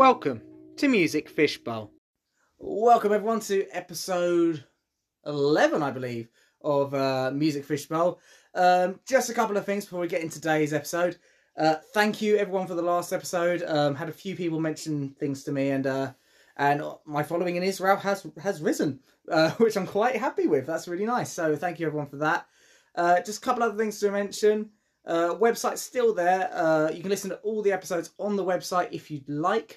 Welcome to Music Fishbowl. Welcome everyone to episode 11, I believe, of Music Fishbowl. Just a couple of things before we get into today's episode. Thank you everyone for the last episode. Had a few people mention things to me, and my following in Israel has risen, which I'm quite happy with. That's really nice. So thank you everyone for that. Just a couple other things to mention. Website's still there. You can listen to all the episodes on the website if you'd like.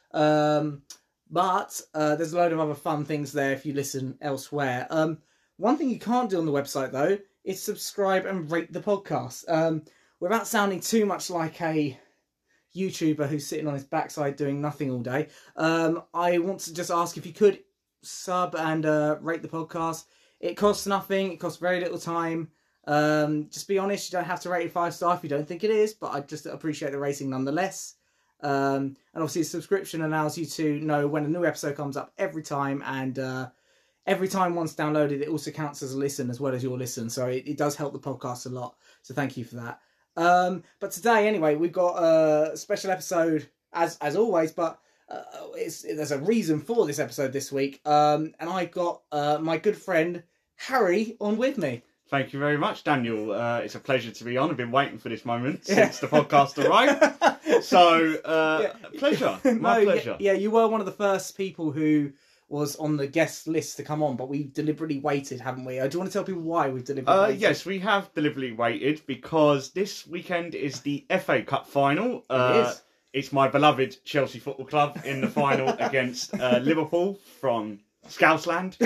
But there's a load of other fun things there if you listen elsewhere. One thing you can't do on the website though is subscribe and rate the podcast. Without sounding too much like a YouTuber who's sitting on his backside doing nothing all day, I want to just ask if you could sub and rate the podcast. It costs nothing. It costs very little time. Just be honest, you don't have to rate it 5-star if you don't think it is, but I just appreciate the rating nonetheless. And obviously the subscription allows you to know when a new episode comes up every time, and every time one's downloaded it also counts as a listen as well as your listen, so it does help the podcast a lot, so thank you for that. But today anyway, we've got a special episode as always, but there's a reason for this episode this week, and I've got my good friend Harry on with me. Thank you very much, Daniel. It's a pleasure to be on. I've been waiting for this moment since the podcast arrived. So, pleasure. My pleasure. Yeah, you were one of the first people who was on the guest list to come on, but we deliberately waited, haven't we? Do you want to tell people why we've deliberately waited? Yes, we have deliberately waited because this weekend is the FA Cup final. It is. It's my beloved Chelsea Football Club in the final against Liverpool from Scousland,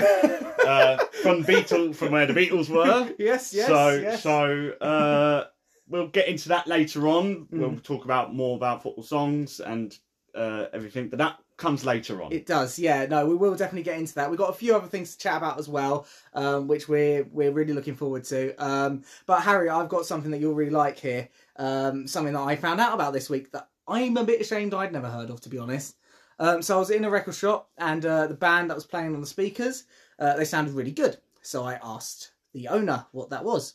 from where the Beatles were. Yes. So we'll get into that later on. We'll talk more about football songs and everything, but that comes later on. It does, yeah. No, we will definitely get into that. We've got a few other things to chat about as well, which we're really looking forward to. But Harry, I've got something that you'll really like here. Something that I found out about this week that I'm a bit ashamed I'd never heard of, to be honest. So I was in a record shop, and the band that was playing on the speakers, they sounded really good. So I asked the owner what that was.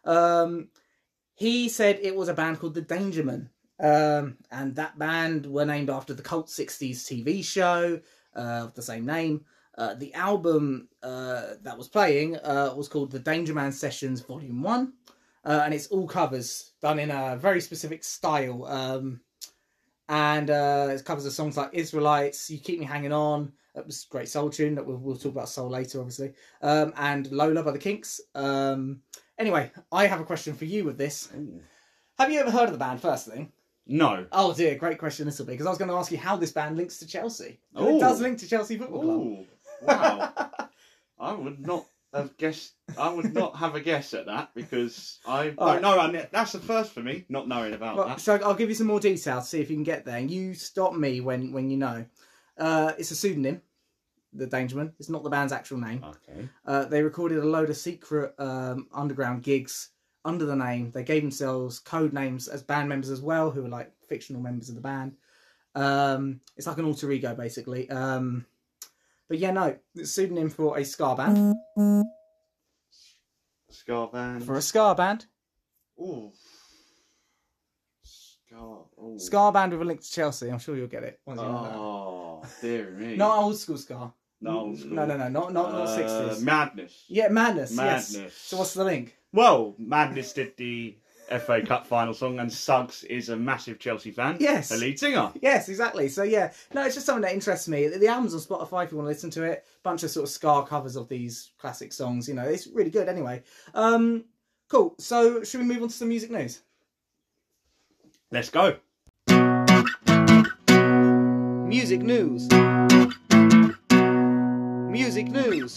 He said it was a band called The Dangermen. And that band were named after the Cult 60s TV show of the same name. The album that was playing was called The Dangerman Sessions Volume 1. And it's all covers done in a very specific style. And it covers of songs like Israelites, You Keep Me Hanging On. That was a great soul tune that we'll talk about soul later, obviously. And Lola by the Kinks. Anyway, I have a question for you with this. Ooh. Have you ever heard of the band, first thing? No. Oh dear, great question this will be, because I was going to ask you how this band links to Chelsea. It does link to Chelsea Football Club. Ooh, wow. I would not have a guess at that, because I don't know. That's the first for me, not knowing about that. So I'll give you some more details, see if you can get there. And you stop me when you know. It's a pseudonym, The Dangermen. It's not the band's actual name. Okay. They recorded a load of secret underground gigs under the name. They gave themselves code names as band members as well, who were like fictional members of the band. It's like an alter ego, basically. But yeah, no, it's a pseudonym for a ska band. Ska band. For a ska band. Ooh. Ska. Ooh. Ska band with a link to Chelsea. I'm sure you'll get it once you know that. Oh, dear me. Not old school ska. No, old school. No, not 60s. Madness. Yeah, Madness. Madness. Yes. So what's the link? Well, Madness did the FA Cup final song, and Suggs is a massive Chelsea fan. Yes. The lead singer. Yes, exactly. So yeah, no, it's just something that interests me. The album's on Spotify if you want to listen to it. Bunch of sort of ska covers of these classic songs. You know, it's really good anyway. Cool. So should we move on to some music news? Let's go. Music news. Music news.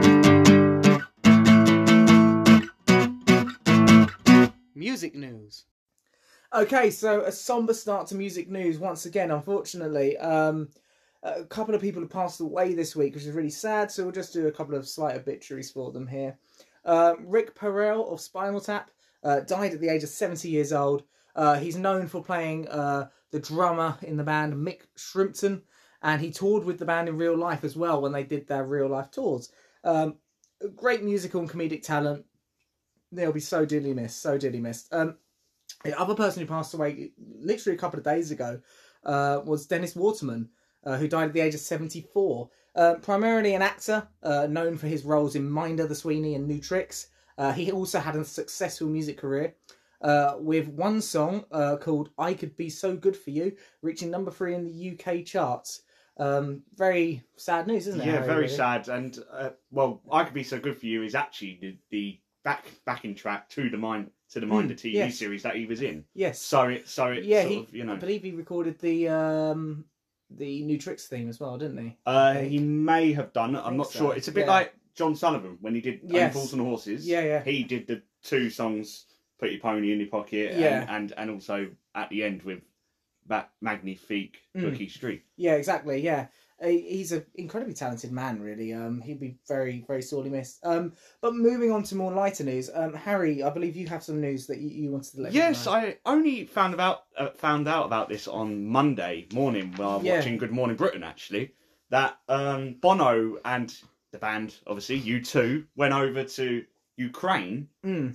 Music news. Okay, so a somber start to music news once again, unfortunately. A couple of people have passed away this week, which is really sad, so we'll just do a couple of slight obituaries for them here. Rick Perrell of Spinal Tap died at the age of 70 years old. He's known for playing the drummer in the band, Mick Shrimpton, and he toured with the band in real life as well when they did their real life tours. Great musical and comedic talent. They'll be so dearly missed, so dearly missed. The other person who passed away literally a couple of days ago was Dennis Waterman, who died at the age of 74. Primarily an actor, known for his roles in Minder, The Sweeney and New Tricks. He also had a successful music career, with one song called I Could Be So Good For You, reaching number 3 in the UK charts. Very sad news, isn't it? Yeah, Harry, very really? sad. And, I Could Be So Good For You is actually the backing track to the Minder TV series that he was in. Yes. So it sort of, you know. I believe he recorded the New Tricks theme as well, didn't he? He may have done. I'm not sure. It's a bit like John Sullivan when he did Fools and Horses. Yeah. He did the 2 songs, Put Your Pony in Your Pocket, and also at the end with that magnifique Bookie Street. Yeah, exactly. Yeah, he's an incredibly talented man. Really, he'd be very, very sorely missed. But moving on to more lighter news, Harry, I believe you have some news that you wanted to let me know. Yes, I only found out about this on Monday morning while watching Good Morning Britain. Actually, that Bono and the band, obviously U2, went over to Ukraine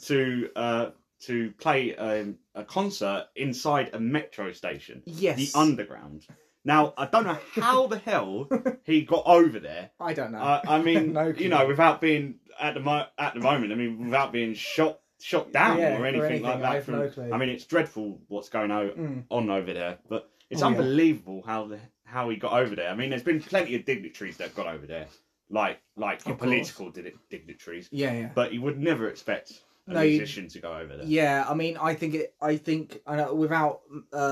to play a concert inside a metro station. Yes. The Underground. Now, I don't know how the hell he got over there. I don't know. I mean, No you know, without being, at the moment, I mean, without being shot down or anything like that. I have no clue. I mean, it's dreadful what's going on over there, but it's unbelievable how he got over there. I mean, there's been plenty of dignitaries that got over there, like your political dignitaries. Yeah. But you would never expect a musician to go over there. Yeah, I mean, I think without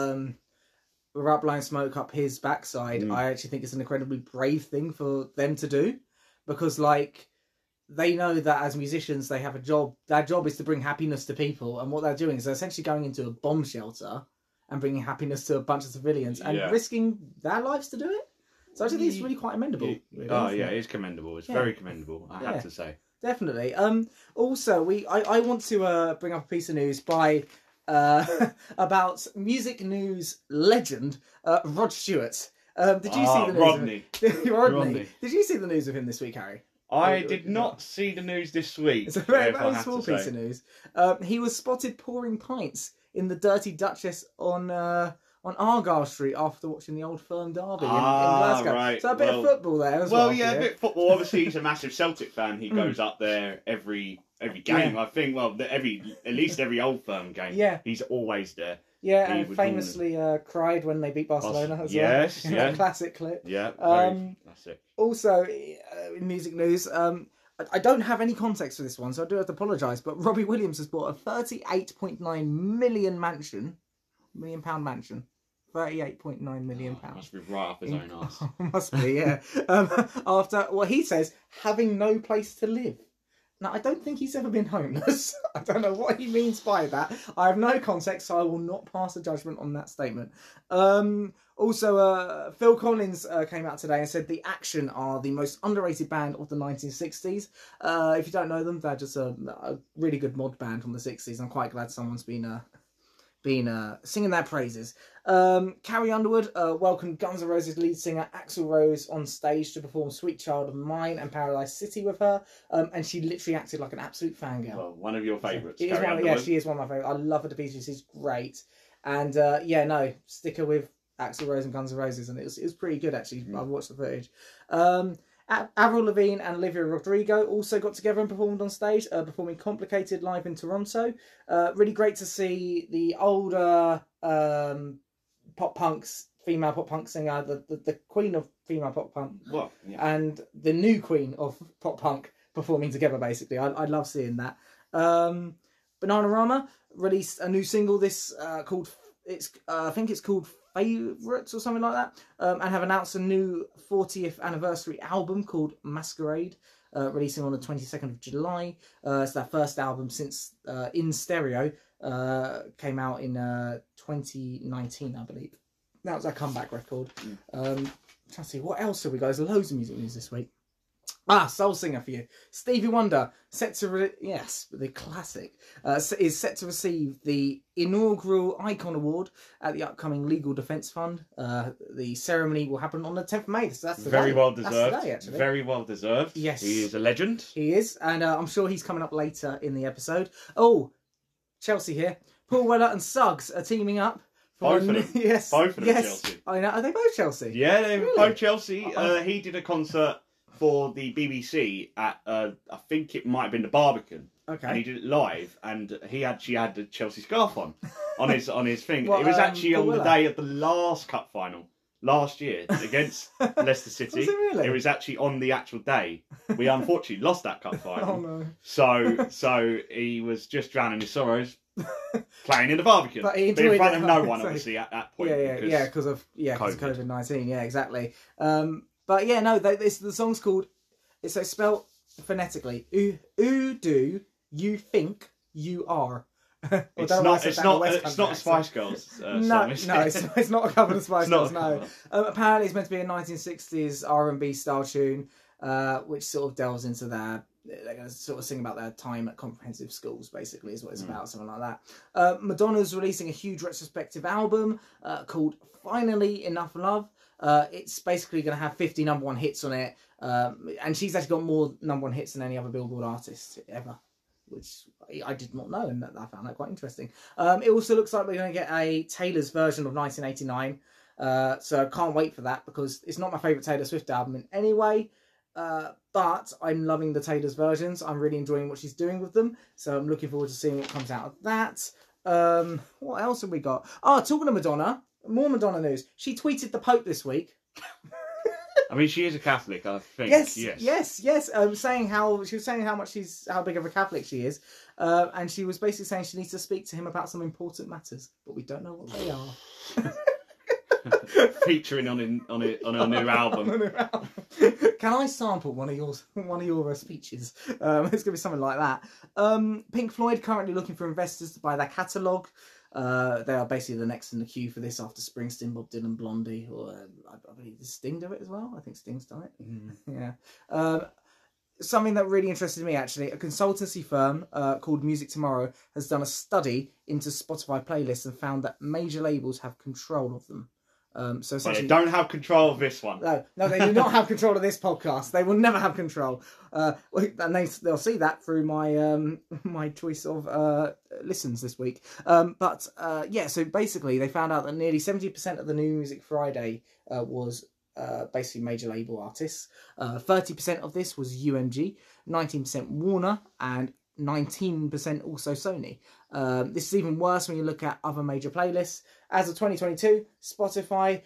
blowing smoke up his backside, I actually think it's an incredibly brave thing for them to do, because like they know that as musicians they have a job. Their job is to bring happiness to people, and what they're doing is they're essentially going into a bomb shelter and bringing happiness to a bunch of civilians and risking their lives to do it. So I think it's really quite commendable. Really, it is commendable. It's very commendable, I have to say. Definitely. Also, I want to bring up a piece of news by about music news legend Rod Stewart. Did you see the news? Rodney. Did you see the news of him this week, Harry? I did not see the news this week. It's a very small piece of news. He was spotted pouring pints in the Dirty Duchess on Argyle Street after watching the Old Firm derby in Glasgow. Right. So a bit of football there as well. Well, yeah, a bit of football. Obviously, he's a massive Celtic fan. He goes up there every game. I think. Well, at least every Old Firm game. Yeah. He's always there. Yeah, and famously cried when they beat Barcelona as well. Yes, yeah. Classic clip. Yeah, very classic. Also, in music news, I don't have any context for this one, so I do have to apologise, but Robbie Williams has bought a £38.9 million mansion. £1 million mansion. £38.9 million. Must be right up his own arse. Must be, yeah. After, what he says, having no place to live. Now, I don't think he's ever been homeless. I don't know what he means by that. I have no context, so I will not pass a judgment on that statement. Also, Phil Collins came out today and said The Action are the most underrated band of the 1960s. If you don't know them, they're just a really good mod band from the 60s. I'm quite glad someone's been singing their praises. Carrie Underwood welcomed Guns N' Roses lead singer Axl Rose on stage to perform Sweet Child of Mine and Paradise City with her, and she literally acted like an absolute fangirl. Well, one of your favourites, she is one of my favourites. I love her to pieces. She's great. And stick her with Axl Rose and Guns N' Roses, and it was pretty good actually. I watched the footage. Avril Lavigne and Olivia Rodrigo also got together and performed on stage, performing Complicated live in Toronto. Really great to see the older female pop punk singer, the queen of female pop punk, and the new queen of pop punk performing together. Basically, I love seeing that. Bananarama released a new single I think it's called Favourites or something like that, and have announced a new 40th anniversary album called Masquerade, releasing on the 22nd of July. It's their first album since In Stereo came out in 2019, I believe. That was their comeback record. Trying to see, what else have we got? There's loads of music news this week. Soul Singer for you. Stevie Wonder, the classic, is set to receive the inaugural Icon Award at the upcoming Legal Defence Fund. The ceremony will happen on the 10th of May. So that's very well deserved. That's today, actually. Very well deserved. Yes. He is a legend. He is, and I'm sure he's coming up later in the episode. Oh, Chelsea here. Paul Weller and Suggs are teaming up Both of them. Yes. Both of them yes. Chelsea. I know. Are they both Chelsea? Yeah, they were Really? both Chelsea. He did a concert for the BBC at, I think it might have been the Barbican. Okay. And he did it live, and he actually had the Chelsea scarf on his thing. What, it was actually Paul on the Weller? day of the last cup final last year against Leicester City. Was it really? It was actually on the actual day. We unfortunately lost that cup final. Oh no. So he was just drowning his sorrows, playing in the Barbican, But he in enjoyed front it, of no I'd one, say. obviously, at that point. Because of COVID. COVID-19. Yeah, exactly. But yeah, no, the song's called. It's spelled phonetically. Who do you think you are? It's not a Spice Girls song. No, is no, it? it's not a cover of Spice It's not Girls. a No. cover. Apparently, it's meant to be a 1960s R&B style tune, which sort of delves into their. They're going to sort of sing about their time at comprehensive schools, basically, is what it's about, something like that. Madonna's releasing a huge retrospective album called Finally Enough Love. It's basically going to have 50 number one hits on it, and she's actually got more number one hits than any other Billboard artist ever, which I did not know, and I found that quite interesting. It also looks like we're going to get a Taylor's version of 1989, so I can't wait for that, because it's not my favourite Taylor Swift album in any way, but I'm loving the Taylor's versions. I'm really enjoying what she's doing with them, so I'm looking forward to seeing what comes out of that. What else have we got? Oh, talking of Madonna, more Madonna news. She tweeted the Pope this week. I mean, she is a Catholic, I think. Yes. Saying How big of a Catholic she is, and she was basically saying she needs to speak to him about some important matters, but we don't know what they are. featuring on a new album. Can I sample one of your speeches? It's gonna be something like that. Pink Floyd currently looking for investors to buy their catalogue. They are basically the next in the queue for this after Springsteen, Bob Dylan, Blondie, or I believe Sting do it as well. I think Sting's done it. Yeah. Something that really interested me, actually, a consultancy firm called Music Tomorrow has done a study into Spotify playlists and found that major labels have control of them. So But they don't have control of this one. No, they do not have control of this podcast. They will never have control. And they'll see that through my my choice of listens this week. So basically they found out that nearly 70% of the New Music Friday was basically major label artists. 30% of this was UMG, 19% Warner, and 19% also Sony. This is even worse when you look at other major playlists. As of 2022, Spotify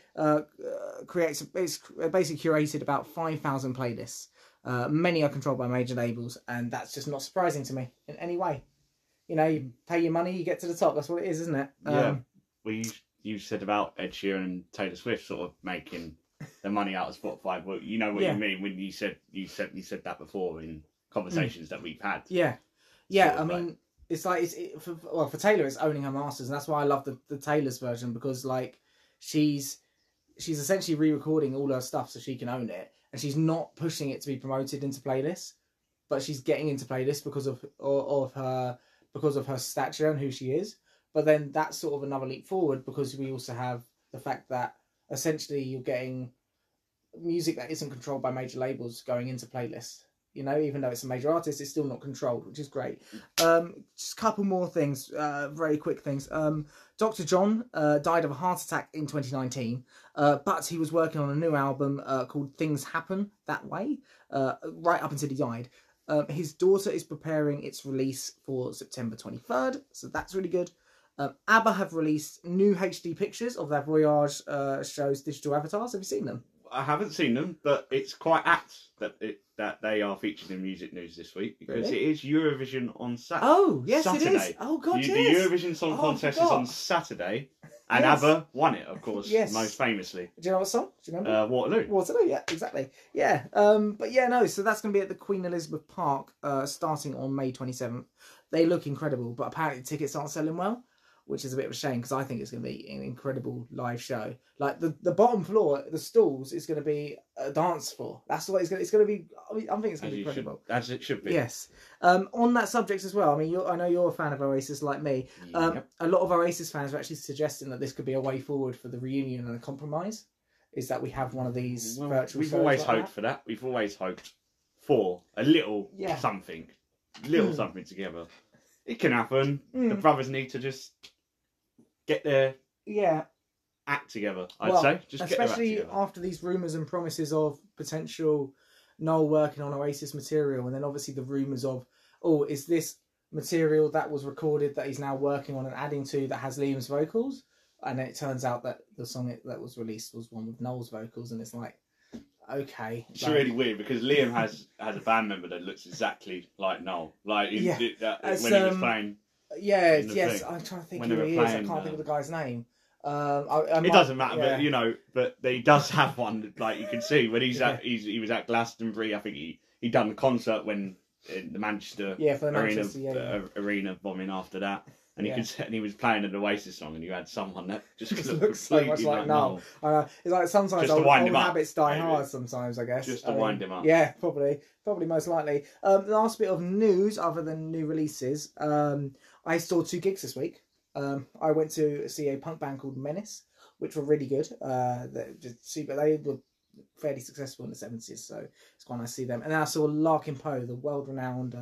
it's basically curated about 5,000 playlists. Many are controlled by major labels, and that's just not surprising to me in any way. You know, you pay your money, you get to the top. That's what it is, isn't it? Yeah. Well, you said about Ed Sheeran and Taylor Swift sort of making the money out of Spotify. Well, you know what you mean when you said that before in conversations that we've had. Yeah. I mean, it's like for Taylor, it's owning her masters, and that's why I love the Taylor's version, because like she's essentially re-recording all her stuff so she can own it, and she's not pushing it to be promoted into playlists, but she's getting into playlists because of her stature and who she is. But then that's sort of another leap forward, because we also have the fact that essentially you're getting music that isn't controlled by major labels going into playlists. You know, even though it's a major artist, it's still not controlled, which is great. Just a couple more things, very quick things. Dr. John died of a heart attack in 2019, but he was working on a new album called Things Happen That Way, right up until he died. His daughter is preparing its release for September 23rd, so that's really good. ABBA have released new HD pictures of their Voyage show's digital avatars. Have you seen them? I haven't seen them, but it's quite apt that they are featured in music news this week, because Really? it is Eurovision on Saturday. Oh, yes, Saturday. it is. Oh, God, The yes. Eurovision Song I Contest is forgot. on Saturday, and Yes. ABBA won it, of course, Yes. most famously. Do you know what song? Do you remember? Waterloo. Waterloo, yeah, exactly. Yeah, but yeah, no, so that's going to be at the Queen Elizabeth Park starting on May 27th. They look incredible, but apparently tickets aren't selling well, which is a bit of a shame, because I think it's going to be an incredible live show. Like, the bottom floor, the stalls, is going to be a dance floor. That's what it's going to be. I think it's going to be incredible. As it should be. Yes. On that subject as well, I mean, I know you're a fan of Oasis like me. Yep. A lot of Oasis fans are actually suggesting that this could be a way forward for the reunion and a compromise. Is that we have one of these virtual We've shows always like hoped that. for that. We've always hoped for a little something. Something together. It can happen. The brothers need to just get their Yeah. act together, I'd say. Just especially get their act after these rumours and promises of potential Noel working on Oasis material, and then obviously the rumours of, oh, is this material that was recorded that he's now working on and adding to that has Liam's vocals? And it turns out that the song that was released was one with Noel's vocals, and it's like, okay. It's really weird because Liam has a band member that looks exactly like Noel. Like when he was playing. Yeah, yes, I'm trying to think who he is. I can't think of the guy's name. It doesn't matter, but he does have one. Like you can see when he was at Glastonbury. I think he done the concert when in the Manchester arena bombing after that, and he was playing an Oasis song, and you had someone that just looks so much like Noel. It's like sometimes old habits die hard. Sometimes I guess just to wind him up. Yeah, probably most likely. Last bit of news other than new releases. I saw 2 gigs this week. I went to see a punk band called Menace, which were really good. They were fairly successful in the 70s, so it's quite nice to see them. And then I saw Larkin Poe, the world-renowned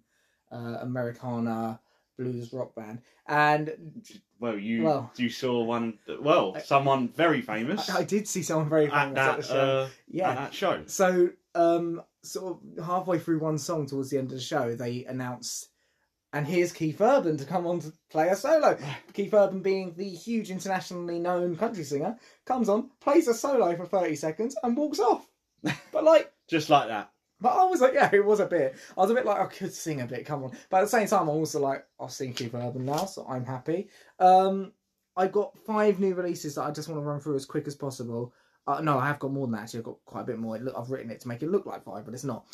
Americana blues rock band. And you saw one. Someone very famous. I did see someone very famous at the show. At that show. So, sort of halfway through one song, towards the end of the show, they announced. And here's Keith Urban to come on to play a solo. Keith Urban being the huge internationally known country singer, comes on, plays a solo for 30 seconds and walks off. But just like that. But I was like, yeah, it was a bit. I was a bit like, I could sing a bit, come on. But at the same time, I'm also like, I'll sing Keith Urban now, so I'm happy. I've got 5 new releases that I just want to run through as quick as possible. No, I have got more than that, actually. I've got quite a bit more. I've written it to make it look like 5, but it's not.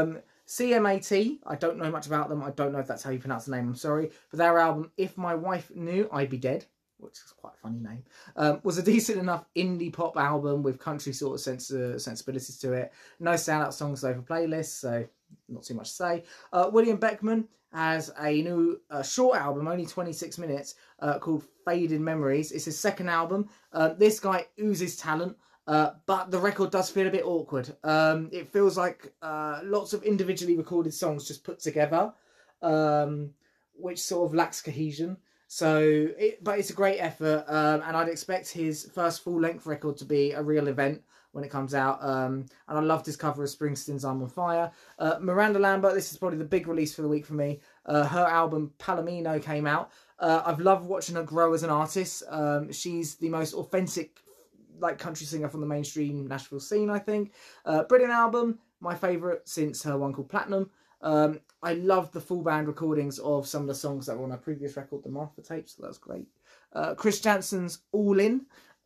CMAT, I don't know much about them. I don't know if that's how you pronounce the name, I'm sorry. But their album, If My Wife Knew, I'd Be Dead, which is quite a funny name, was a decent enough indie pop album with country sort of sensibilities to it. No standout songs though for playlists, so not too much to say. William Beckman has a new short album, only 26 minutes, called Faded Memories. It's his second album. This guy oozes talent. But the record does feel a bit awkward. It feels like lots of individually recorded songs just put together, which sort of lacks cohesion. But it's a great effort, and I'd expect his first full-length record to be a real event when it comes out. And I loved his cover of Springsteen's I'm on Fire. Miranda Lambert, this is probably the big release for the week for me. Her album Palomino came out. I've loved watching her grow as an artist. She's the most authentic country singer from the mainstream Nashville scene, I think. Brilliant album, my favourite since her one called Platinum. I loved the full band recordings of some of the songs that were on her previous record, the Martha tapes, so that was great. Chris Jansen's All In.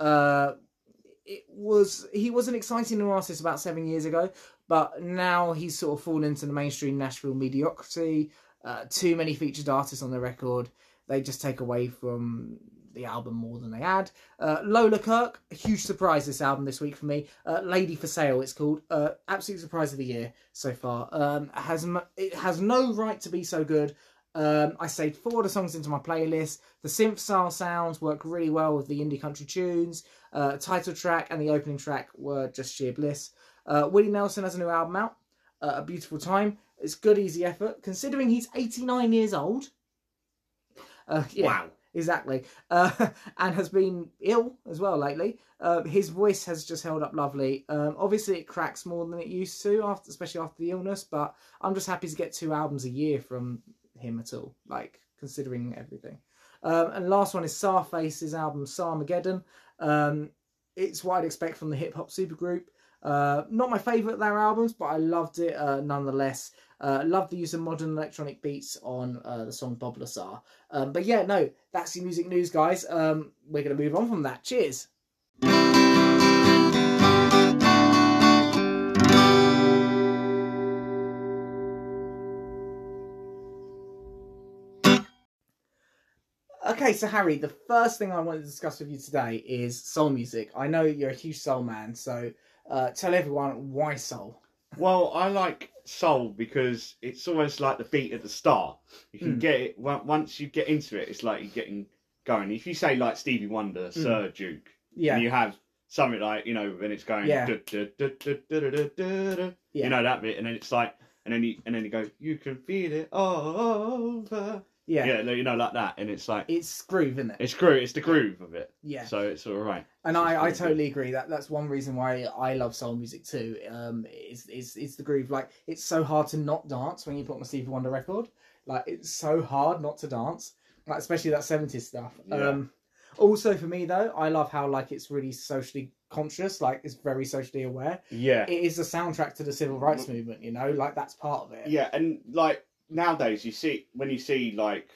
He was an exciting new artist about 7 years ago, but now he's sort of fallen into the mainstream Nashville mediocrity. Too many featured artists on the record. They just take away from the album more than they add. Lola Kirk, a huge surprise this album this week for me. Lady for Sale, it's called. Absolute surprise of the year so far. It has no right to be so good. I saved 4 of the songs into my playlist. The synth style sounds work really well with the indie country tunes. Title track and the opening track were just sheer bliss. Willie Nelson has a new album out. A Beautiful Time. It's good, easy effort. Considering he's 89 years old. Wow. Exactly. And has been ill as well lately. His voice has just held up lovely. Obviously, it cracks more than it used to, especially after the illness, but I'm just happy to get 2 albums a year from him at all, considering everything. And last one is Sarface's album, Sarmageddon. It's what I'd expect from the hip-hop supergroup. Not my favourite of their albums, but I loved it nonetheless. Love the use of modern electronic beats on the song Bob Lazar. But yeah, no, that's your music news, guys. We're going to move on from that. Cheers. Okay, so Harry, the first thing I want to discuss with you today is soul music. I know you're a huge soul man, so tell everyone why soul. Well, I like soul because it's almost like the beat at the start. You can get it once you get into it. It's like you're getting going. If you say like Stevie Wonder, Sir Duke, and you have something like when it's going, you know that bit, and then it's like, and then you go, you can feel it all over. Yeah. you know, like that, and it's like It's groove, isn't it? it's the groove of it. Yeah. So it's all right. And I totally agree. That's one reason why I love soul music too. Is the groove. Like, it's so hard to not dance when you put on a Stevie Wonder record. Like, it's so hard not to dance. Like, especially that 70s stuff. Yeah. Also for me though, I love how like it's really socially conscious. Like, it's very socially aware. Yeah. It is a soundtrack to the civil rights movement. You know, like that's part of it. Yeah, and like nowadays, you see like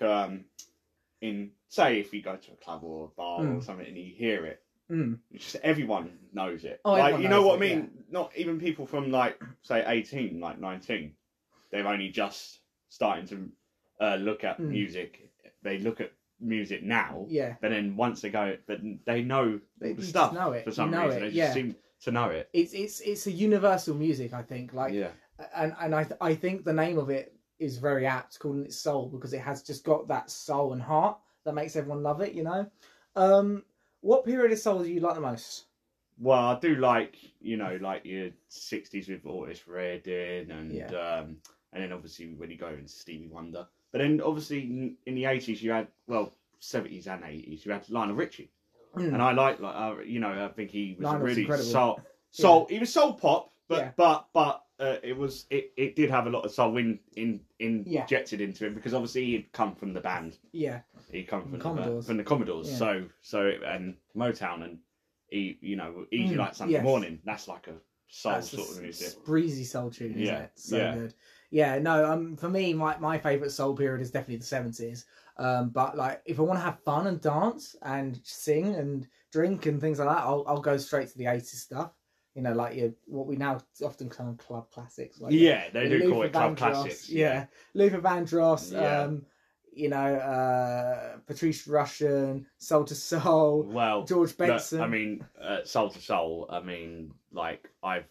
in, say, if you go to a club or a bar or something and you hear it. Just everyone knows it. Oh, like, you know what I mean? Yeah. Not even people from like, say, 18, like 19. They've only just starting to look at music. They look at music now. Yeah. But then once they go, but they know They the stuff know it. for some know reason. it. They just seem to know it. It's a universal music, I think. Like, yeah. And I think the name of it is very apt, calling it soul, because it has just got that soul and heart that makes everyone love it. You know. What period of soul do you like the most? Well, I do like, you know, like your 60s with Otis Redding and then obviously when you go into Stevie Wonder. But then obviously in the 80s you had, well, 70s and 80s, you had Lionel Richie. And I like you know, I think he was Lionel's really incredible. soul. He was soul pop, but it did have a lot of soul injected into him, because obviously he'd come from the band. Yeah. He come from Commodores. From the Commodores. Yeah. So and Motown and you know, Easy Like Sunday Morning. That's like a soul sort of music. Breezy soul tune, isn't it? So yeah. good. Yeah, no, for me, my favourite soul period is definitely the 70s. But like, if I want to have fun and dance and sing and drink and things like that, I'll go straight to the 80s stuff. You know, like what we now often call club classics. Like they do call it club classics. Yeah. Luther Vandross, you know, Patrice Rushen, Soul to Soul, well, George Benson. Look, I mean, Soul to Soul. I mean, like I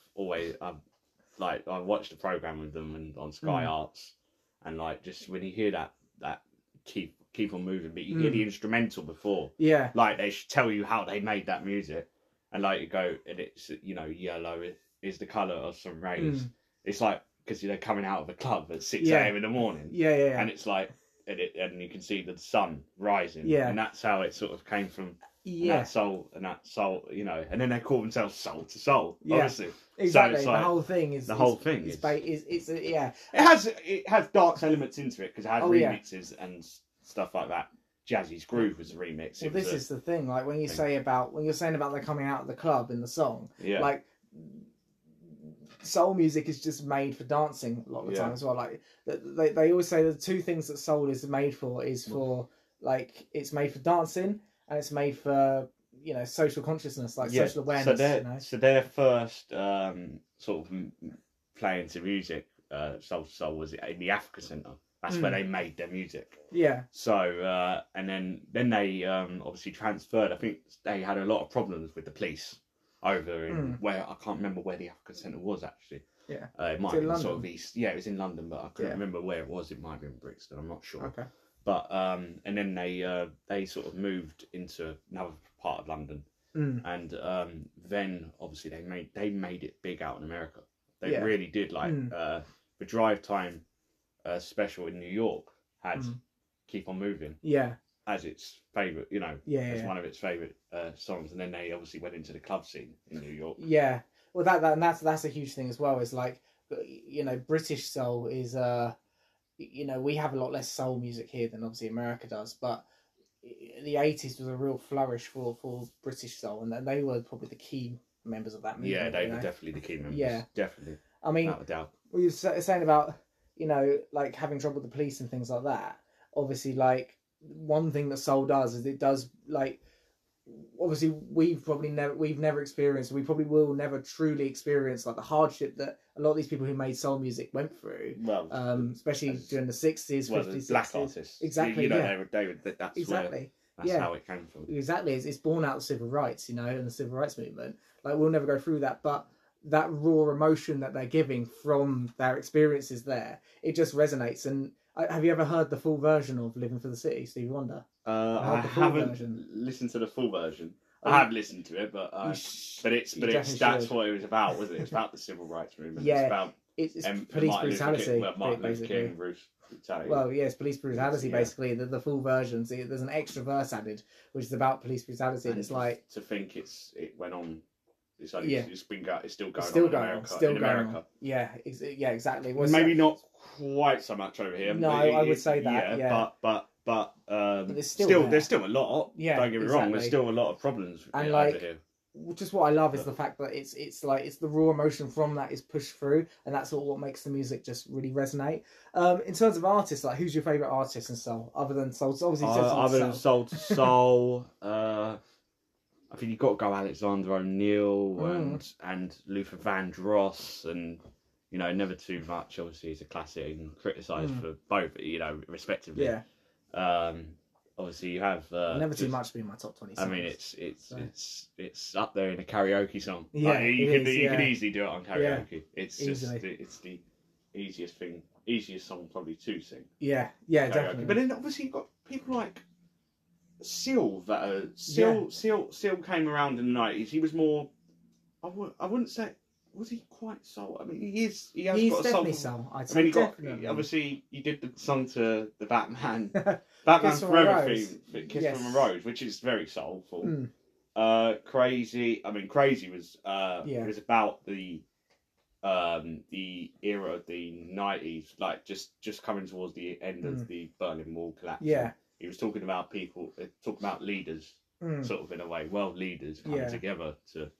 watched the program with them and on Sky Arts, and like just when you hear that keep on moving, but you hear the instrumental before. Yeah. Like they should tell you how they made that music, and like you go, and it's, you know, yellow is the colour of some rays. It's like, because they're coming out of a club at 6 a.m. in the morning. Yeah. And it's like, and you can see the sun rising. Yeah. And that's how it sort of came from. That soul, you know, and then they call themselves Soul to Soul. Obviously, exactly. So it's like, the whole thing is It has dance elements into it, because it had remixes and stuff like that. Jazzy's Groove was a remix. Well, this is the thing. Like when you're saying about they're coming out of the club in the song, like soul music is just made for dancing a lot of the time as well. Like they always say the two things that soul is made for is for like, it's made for dancing and it's made for, you know, social consciousness, like social awareness. So their first sort of playing to music, Soul to Soul, was in the Africa Centre. That's where they made their music. Yeah. So and then they obviously transferred. I think they had a lot of problems with the police over in where, I can't remember where the Africa Centre was actually. Yeah. It might have been sort of east. Yeah, it was in London, but I couldn't remember where it was. It might have been Brixton. I'm not sure. Okay. But and then they sort of moved into another part of London, and then obviously they made it big out in America. They really did. Like the Drive Time special in New York had "Keep on Moving" as its favourite. You know, as one of its favourite songs. And then they obviously went into the club scene in New York. Yeah, well, that's a huge thing as well. Is like, you know, British soul is you know, we have a lot less soul music here than obviously America does, but the 80s was a real flourish for British soul, and they were probably the key members of that movement. Yeah, they were definitely the key members. Yeah, definitely. I mean, without a doubt. What you were saying about, you know, like having trouble with the police and things like that. Obviously, like one thing that soul does is it does, like, obviously we've never experienced, we probably will never truly experience like the hardship that a lot of these people who made soul music went through. Well, especially during the 60s, 50s, black 60s. Artists. Exactly. You know, that's exactly. That's how it came from. Exactly. It's born out of civil rights, you know, and the civil rights movement. Like, we'll never go through that, but that raw emotion that they're giving from their experiences there, it just resonates. And have you ever heard the full version of "Living for the City," Stevie Wonder? I haven't listened to the full version. I have listened to it, but that's what it was about, wasn't it? It's about the civil rights movement. Yeah, it's about it's police brutality. Martin Luther King, Bruce. brutality. Well, yes, police brutality. Yeah. Basically, the full version. See, there's an extra verse added, which is about police brutality, and it's like to think it went on. It's only, it's still going still on in going America. on, still in going America. on. Yeah, yeah, exactly. Well, Maybe not quite so much over here. No, I would say that. Yeah. But there's there's still a lot. Yeah, don't get me wrong. There's still a lot of problems and over here. Just what I love is the fact that it's the raw emotion from that is pushed through, and that's what makes the music just really resonate. In terms of artists, like who's your favourite artist in soul, other than soul? So obviously, other than soul to soul, I think you've got to go Alexander O'Neill and Luther Vandross, and Never Too Much. Obviously, is a classic and criticised for both, respectively. Yeah. Obviously, you have Never Too Much being my top 20 songs. I mean, it's up there in a karaoke song. Yeah, like, you can easily do it on karaoke. Yeah. It's easily. It's the easiest song probably to sing. Yeah, karaoke. Definitely. But then obviously you've got people like Seal Seal came around in the 90s. He was more. I wouldn't say. Was he quite soul? I mean, he's got definitely a soul. I mean, obviously you did the song to the Batman Forever theme, Kiss from a Rose, which is very soulful. Crazy. I mean, Crazy was it was about the era of the 90s, like just coming towards the end of the Berlin Wall collapse. Yeah, he was talking about talking about leaders, sort of in a way, world leaders coming together to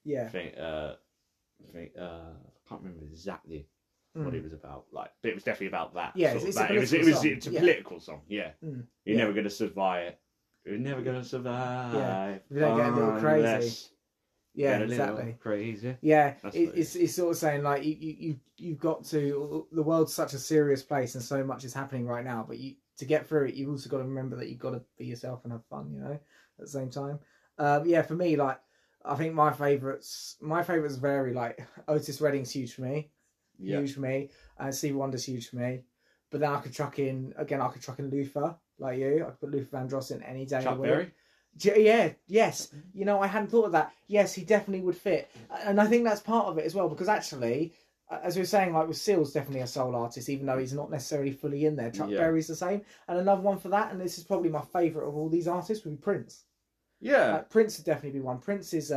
I can't remember exactly what it was about, but it was definitely about that. Yeah, it's a political song. Yeah, you're never going to survive. You're never going to survive. Yeah, you don't get a little crazy. Yeah, exactly. Crazy. Yeah, it's sort of saying like you've got to. The world's such a serious place, and so much is happening right now. But to get through it, you've also got to remember that you've got to be yourself and have fun. At the same time. For me, I think my favourites vary. Like Otis Redding's huge for me, huge for me, and Stevie Wonder's huge for me. But then I could chuck in Luther, like you. I could put Luther Vandross in any day. Chuck Berry. Yeah, yes. I hadn't thought of that. Yes, he definitely would fit, and I think that's part of it as well. Because actually, as we were saying, like with Seal's definitely a soul artist, even though he's not necessarily fully in there. Chuck Berry's the same, and another one for that. And this is probably my favourite of all these artists would be Prince. Yeah, Prince would definitely be one. Prince is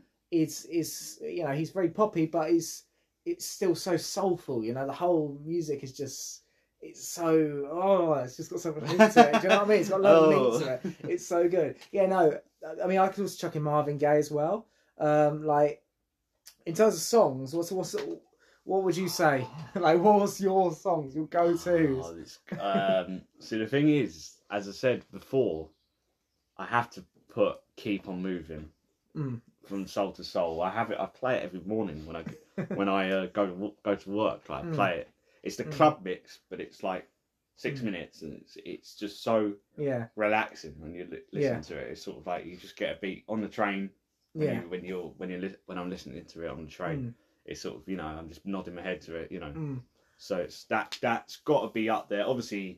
he's very poppy, but it's still so soulful. The whole music is just it's just got so much meat to it. Do you know what I mean? It's got a lot of meat to it. It's so good. Yeah, no, I mean I could also chuck in Marvin Gaye as well. Like in terms of songs, what would you say? Like, what was your songs, your go-tos? See, the thing is, as I said before, I have to put "Keep on Moving" from Soul to Soul. I play it every morning when I go to work. Play it. It's the club mix, but it's like 6 minutes, and it's just so relaxing when you listen to it. It's sort of like you just get a beat on the train. When I'm listening to it on the train, it's sort of I'm just nodding my head to it. So it's that's got to be up there. Obviously,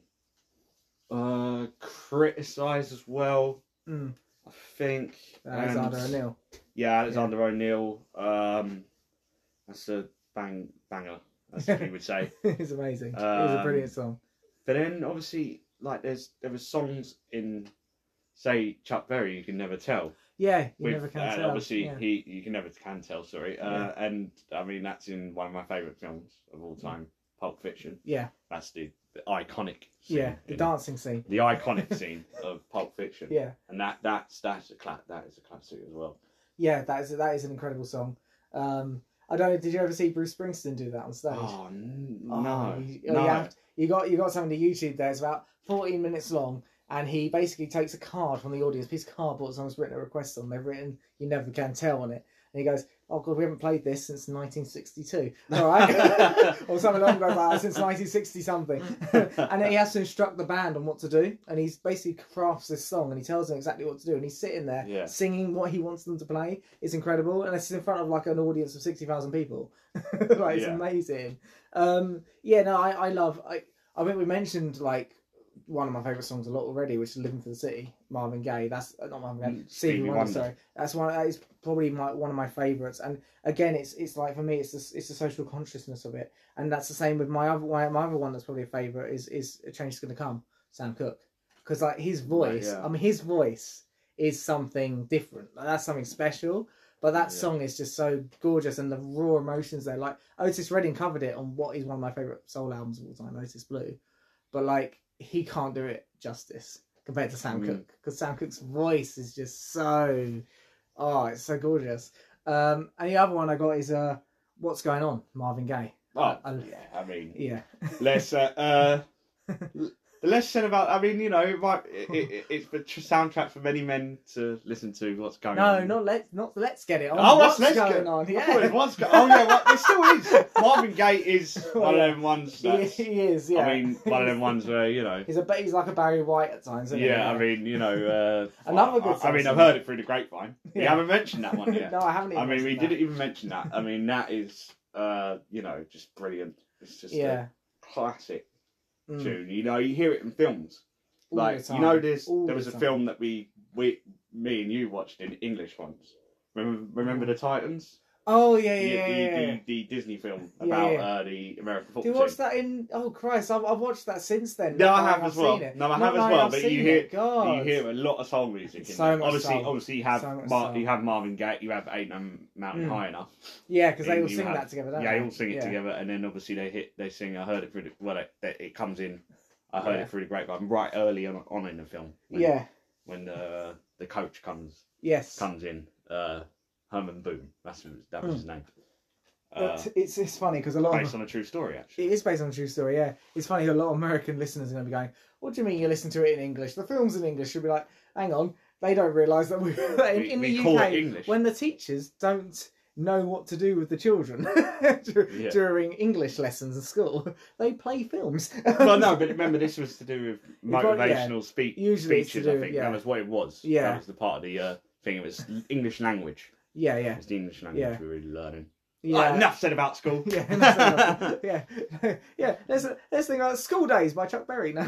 Criticise as well. I think Alexander O'Neill. Yeah, Alexander O'Neill. That's a banger, as you would say. It's amazing. It was a brilliant song. But then, obviously, like there were songs in, say, Chuck Berry. You Can Never Tell. Yeah, never can tell. Obviously, You Can Never Can Tell. Sorry, and I mean that's in one of my favourite films of all time, Pulp Fiction. Yeah, that's the iconic scene. The dancing scene. The iconic scene of Pulp Fiction. Yeah. And that is a classic as well. Yeah, that is an incredible song. I don't know, did you ever see Bruce Springsteen do that on stage? Oh no. You got something to YouTube there. It's about 14 minutes long, and he basically takes a card from the audience, a piece of cardboard someone's written a request on. They've written "You Never Can Tell" on it. And he goes, "Oh God, we haven't played this since 1962." All right, or something along those lines, since 1960 something. And then he has to instruct the band on what to do, and he's basically crafts this song, and he tells them exactly what to do, and he's sitting there singing what he wants them to play. It's incredible, and it's in front of like an audience of 60,000 people. It's amazing. I love. I think we mentioned like one of my favourite songs a lot already, which is "Living for the City," Marvin Gaye. That's not Marvin Gaye, Stevie Wonder. Sorry, that is probably one of my favourites. And again, it's like for me, it's the social consciousness of it, and that's the same with my other one that's probably a favourite is "A Change Is Gonna Come," Sam Cooke, because like his voice, Right, yeah. I mean, his voice is something different. Like, that's something special. But that song is just so gorgeous, and the raw emotions there. Like Otis Redding covered it on what is one of my favourite soul albums of all time, Otis Blue. But like he can't do it justice compared to Sam Cooke, because Sam Cooke's voice is just so, it's so gorgeous. And the other one I got is "What's Going On," Marvin Gaye. I mean, yeah. Let's less said about. I mean, it's the soundtrack for many men to listen to. What's going on? No, not let's get it on. Oh, what's let's going get on? Yeah. It still is. Marvin Gaye is one of them ones. He is. Yeah. I mean, one of them ones where he's like a Barry White at times. Isn't he? I mean, another good. I mean, I've heard it through the grapevine. Yeah. We haven't mentioned that one yet. No, I haven't. I mean, we didn't even mention that. I mean, that is, just brilliant. It's just a classic tune. You hear it in films. All like, the time. There was a film that me and you watched in English once. Remember the Titans? Oh yeah. The Disney film about the American football Do you watch that in? Oh Christ! I've watched that since then. No, I have as well. No, I have as well. But you hear a lot of soul music. In so there. Much Obviously, you have you have Marvin Gaye, you have Ain't No Mountain High Enough. Yeah, because they all sing that together. Don't they all sing it together, and then obviously they sing. I heard it through it comes in. I heard it through the grapevine right early on in the film. When the coach comes in. Herman Boone. That was his name. It's funny because a lot based on a true story. Actually, it is based on a true story. Yeah, it's funny. A lot of American listeners are going to be going, "What do you mean you listen to it in English? The film's in English." You'll be like, "Hang on." They don't realise that in the call UK, it English. When the teachers don't know what to do with the children during English lessons at school, they play films. Well, no, but remember, this was to do with motivational speeches. I think that was what it was. Yeah, that was the part of the thing. It was English language. Yeah. It's the English language we're really learning. Yeah. Enough said about school. Yeah. There's thing like School Days by Chuck Berry. No.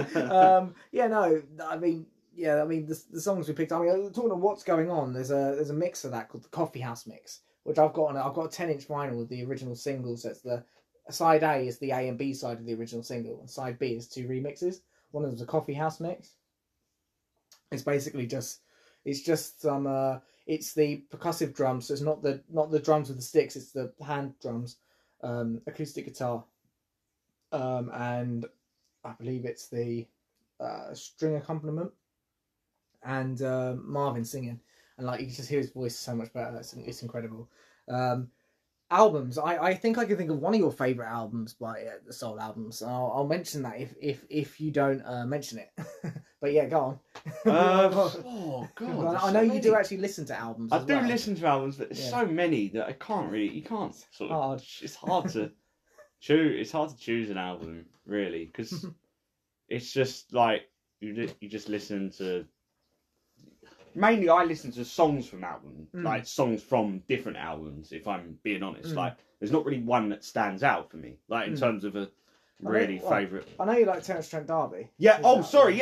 I mean, the songs we picked. I mean, talking of what's going on, there's a mix of that called the Coffee House mix, which I've got a 10-inch vinyl with the original singles. So it's the side A is the A and B side of the original single, and side B is 2 remixes. One of them's a Coffee House mix. It's basically just some. It's the percussive drums, so it's not the drums with the sticks, it's the hand drums, acoustic guitar, and I believe it's the string accompaniment, and Marvin singing, and like you can just hear his voice so much better. It's incredible. Albums, I think I can think of one of your favourite albums by the soul albums. I'll mention that if you don't mention it. But yeah, go on. Oh God! I know you do actually listen to albums. I do listen to albums, but there's so many that I can't really. You can't sort of. Hard. It's hard to choose. It's hard to choose an album really because it's just like you just listen to. Mainly, I listen to songs from albums, like songs from different albums. If I'm being honest, like there's not really one that stands out for me, like in terms of a really favourite. I know you like Terence Trent D'Arby. Yeah. Sorry.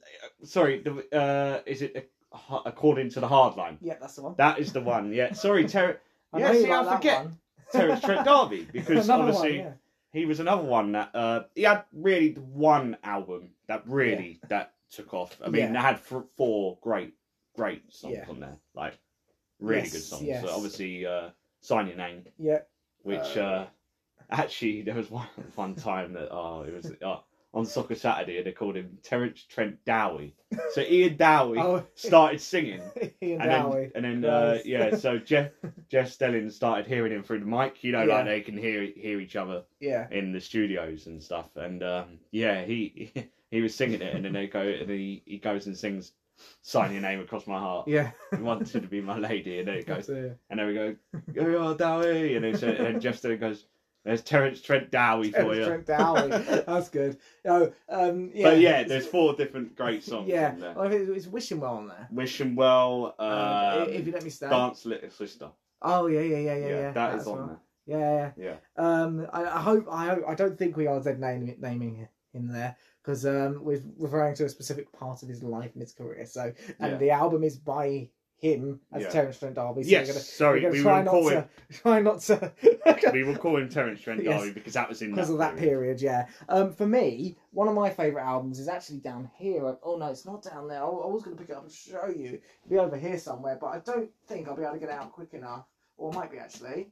Is it According to the Hardline? Yeah, that's the one. That is the one. Yeah. Sorry, Terence. I forget Terence Trent D'Arby because obviously he was another one that he had really one album that really that took off. I mean, it had 4 great songs on there, like really good songs. Yes. So obviously, Sign Your Name. Yeah. Which actually there was one time that it was on Soccer Saturday and they called him Terence Trent Dowie. So Ian Dowie started singing. And then so Jeff Stelling started hearing him through the mic. Like they can hear each other in the studios and stuff. And he was singing it, and then he goes and sings Sign Your Name Across My Heart. Yeah. You wanted to be my lady, and then it goes, and then we go, oh, Dowie, and then Jeff Stelling goes, there's Terence Trent Dowie for you. Trent Dowie, that's good. But there's 4 different great songs on there. Well, it's Wishing Well on there. Wishing Well, If You Let Me Stay. Dance Little Sister. Oh yeah. That is on there. Yeah. I hope. I don't think we are dead naming him there. because we're referring to a specific part of his life and his career. So, and the album is by him as Terence Trent D'Arby. So we will call him. Try not to. We will call him Terence Trent D'Arby because that was in because of that period. Yeah. For me, one of my favourite albums is actually down here. Oh no, it's not down there. I was going to pick it up and show you. It'll be over here somewhere, but I don't think I'll be able to get it out quick enough. Or I might be actually.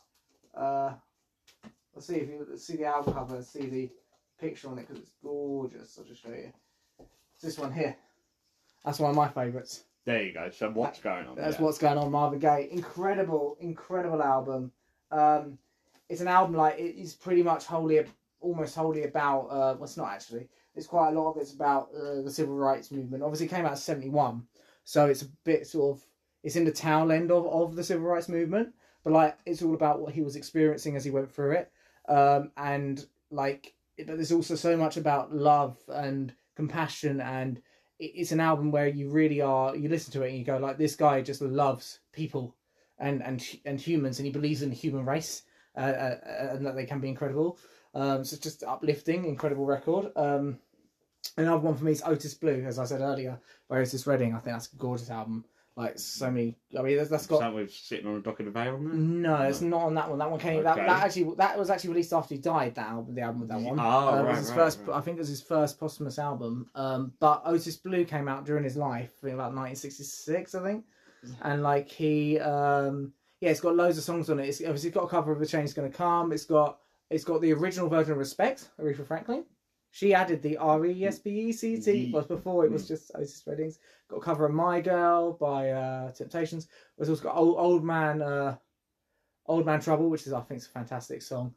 Let's see if you see the album cover and see the picture on it because it's gorgeous. I'll just show you. It's this one here. That's one of my favourites. There you go. So what's going on? That's what's going on. Marvin Gaye, incredible album. It's an album like it is pretty much almost wholly about. Well, it's not actually. It's quite a lot of it's about the civil rights movement. Obviously, it came out in '71, so it's a bit sort of it's in the tail end of the civil rights movement. But like, it's all about what he was experiencing as he went through it, and like, but there's also so much about love and compassion and. It's an album where you really are. You listen to it and you go like, this guy just loves people and humans, and he believes in the human race and that they can be incredible. So it's just uplifting, incredible record. Another one for me is Otis Blue, as I said earlier, by Otis Redding. I think that's a gorgeous album. Like so many. I mean, that's got. Is that with Sitting on a Dock of the Vale on there? No, it's not on that one. That one came. Okay. That was actually released after he died. The album with that one. Oh, it was his first. I think it was his first posthumous album. But Otis Blue came out during his life, I think about 1966, I think. And like he, it's got loads of songs on it. It's obviously got a cover of The Change Is Gonna Come. It's got the original version of Respect, Aretha Franklin. She added the RESPECT, but before it was just Otis Redding's. Got a cover of My Girl by Temptations. It's also got Old Man Trouble, which is I think is a fantastic song.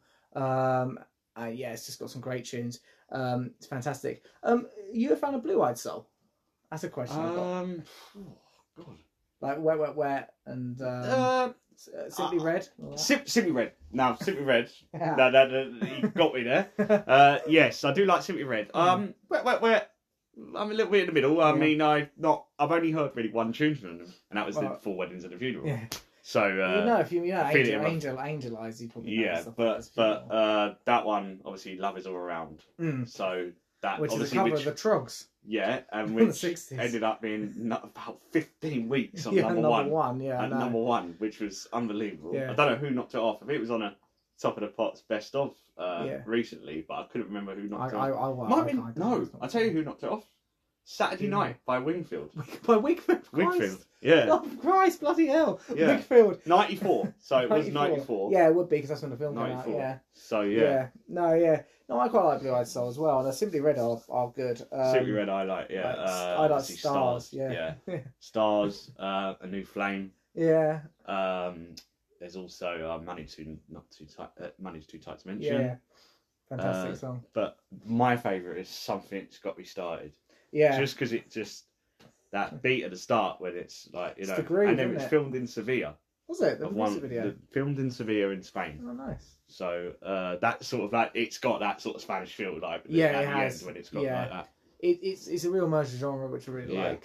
It's just got some great tunes. It's fantastic. You a fan of Blue Eyed Soul? That's a question I've got. God. Like Wet Wet Wet and Simply Red. Simply Red. No, Simply Red. No, you got me there. Yes, I do like Simply Red. Wet Wet Wet. I'm a little bit in the middle. I mean, I've only heard really one tune from them, and that was the Four Weddings and a Funeral. Yeah. So if you Angel Eyes, you probably but that one obviously Love Is All Around. So that which is a cover of the Trogs. Yeah, and which ended up being about 15 weeks on number one. Number one, which was unbelievable. Yeah. I don't know who knocked it off. I think it was on a Top of the Pops best of recently, but I couldn't remember who knocked it off. I'll tell you who knocked it off. Saturday Night by Wingfield. By Wingfield? Wingfield, yeah. Oh, Christ, bloody hell. Yeah. Wingfield. 94, so it was 94. Yeah, it would be, because that's when the film came out, yeah. So, yeah. No, I quite like Blue Eyed Soul as well, and Simply Red are good. Simply Red I like, yeah. I like Stars, yeah. Stars, A New Flame. Yeah. There's also Money Too Tight to Mention. Yeah. Fantastic song. But my favourite is Something's Got Me Started. Yeah. Just because that beat at the start when it's like, it's the groove, and then it's filmed in Sevilla. Was it? The music video? Filmed in Sevilla in Spain. Oh, nice. So that sort of like, it's got that sort of Spanish feel, like it has. End when it's got like that. It's a real merged genre, which I really like.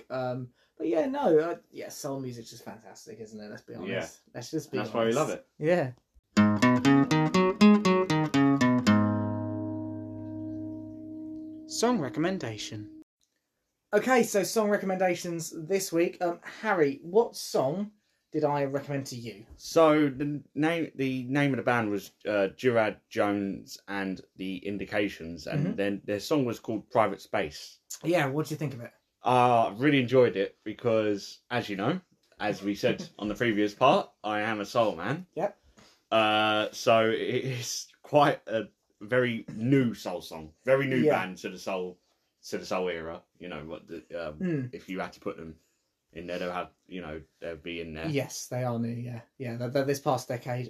But soul music's just fantastic, isn't it? Let's be honest. Yeah. Let's just be honest. That's why we love it. Yeah. Song recommendation. Okay, so song recommendations this week. Harry, what song did I recommend to you? So the name of the band was Durad Jones and the Indications, and then their song was called Private Space. Yeah, what do you think of it? I really enjoyed it because, as you know, as we said on the previous part, I am a soul man. Yep. So it is quite a very new soul song, very new band to the soul era. You know what? If you had to put them in there, they'll be in there. Yes, they are new. Yeah. They're this past decade.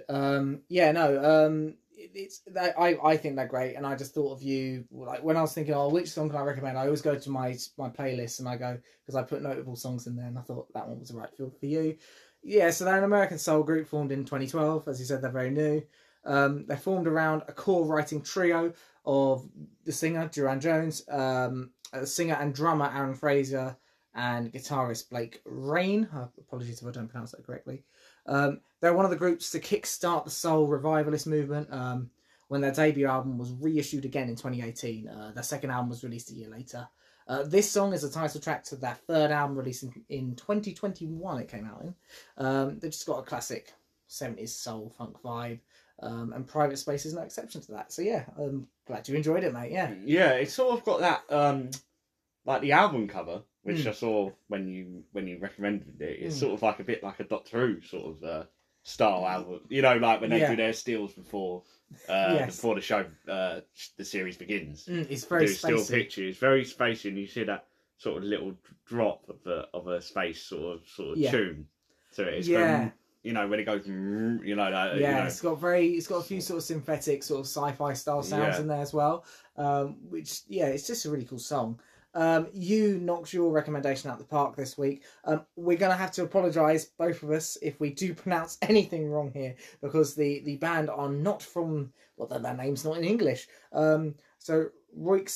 I think they're great, and I just thought of you like when I was thinking, which song can I recommend? I always go to my playlist and I go, because I put notable songs in there, and I thought that one was the right feel for you. Yeah, so they're an American soul group formed in 2012. As you said, they're very new. They're formed around a core writing trio of the singer Durad Jones, singer and drummer Aaron Fraser, and guitarist Blake Rain. Apologies if I don't pronounce that correctly. They're one of the groups to kickstart the soul revivalist movement. when their debut album was reissued again in 2018. Their second album was released a year later. This song is the title track to their third album released in 2021 it came out in. They've just got a classic 70s soul funk vibe, and Private Space is no exception to that. So yeah, I'm glad you enjoyed it, mate. Yeah, it's sort of got that like the album cover, which I saw when you recommended it. It's sort of like a bit like a Doctor Who sort of style album, you know, like when they do their stills before the show, the series begins. It's very still pictures, very spacey, and you see that sort of little drop of a space sort of tune. So it's you know, when it goes, you know, that, you know. It's got a few sort of synthetic sort of sci-fi style sounds in there as well, which it's just a really cool song. You knocked your recommendation out the park this week. We're going to have to apologise, both of us, if we do pronounce anything wrong here, because the band are not from, well, their name's not in English. So Roy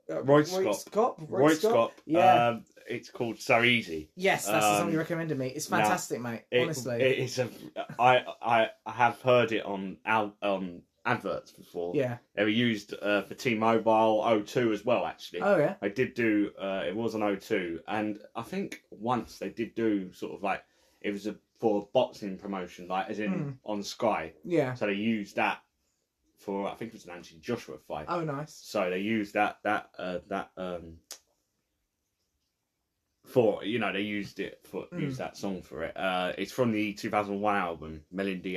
Scott. Yeah. It's called So Easy. Yes, that's the song you recommended me. It's fantastic, mate. Honestly, it's I have heard it on adverts before. Yeah, they were used for T-Mobile O2 as well. Actually, oh yeah, they did do. It was on O2, and I think once they did do sort of like it was for boxing promotion, like as in on Sky. Yeah, so they used that for, I think it was an Anthony Joshua fight. Oh, nice. So they used that for, you know, they used it for used that song for it. It's from the 2001 album Melody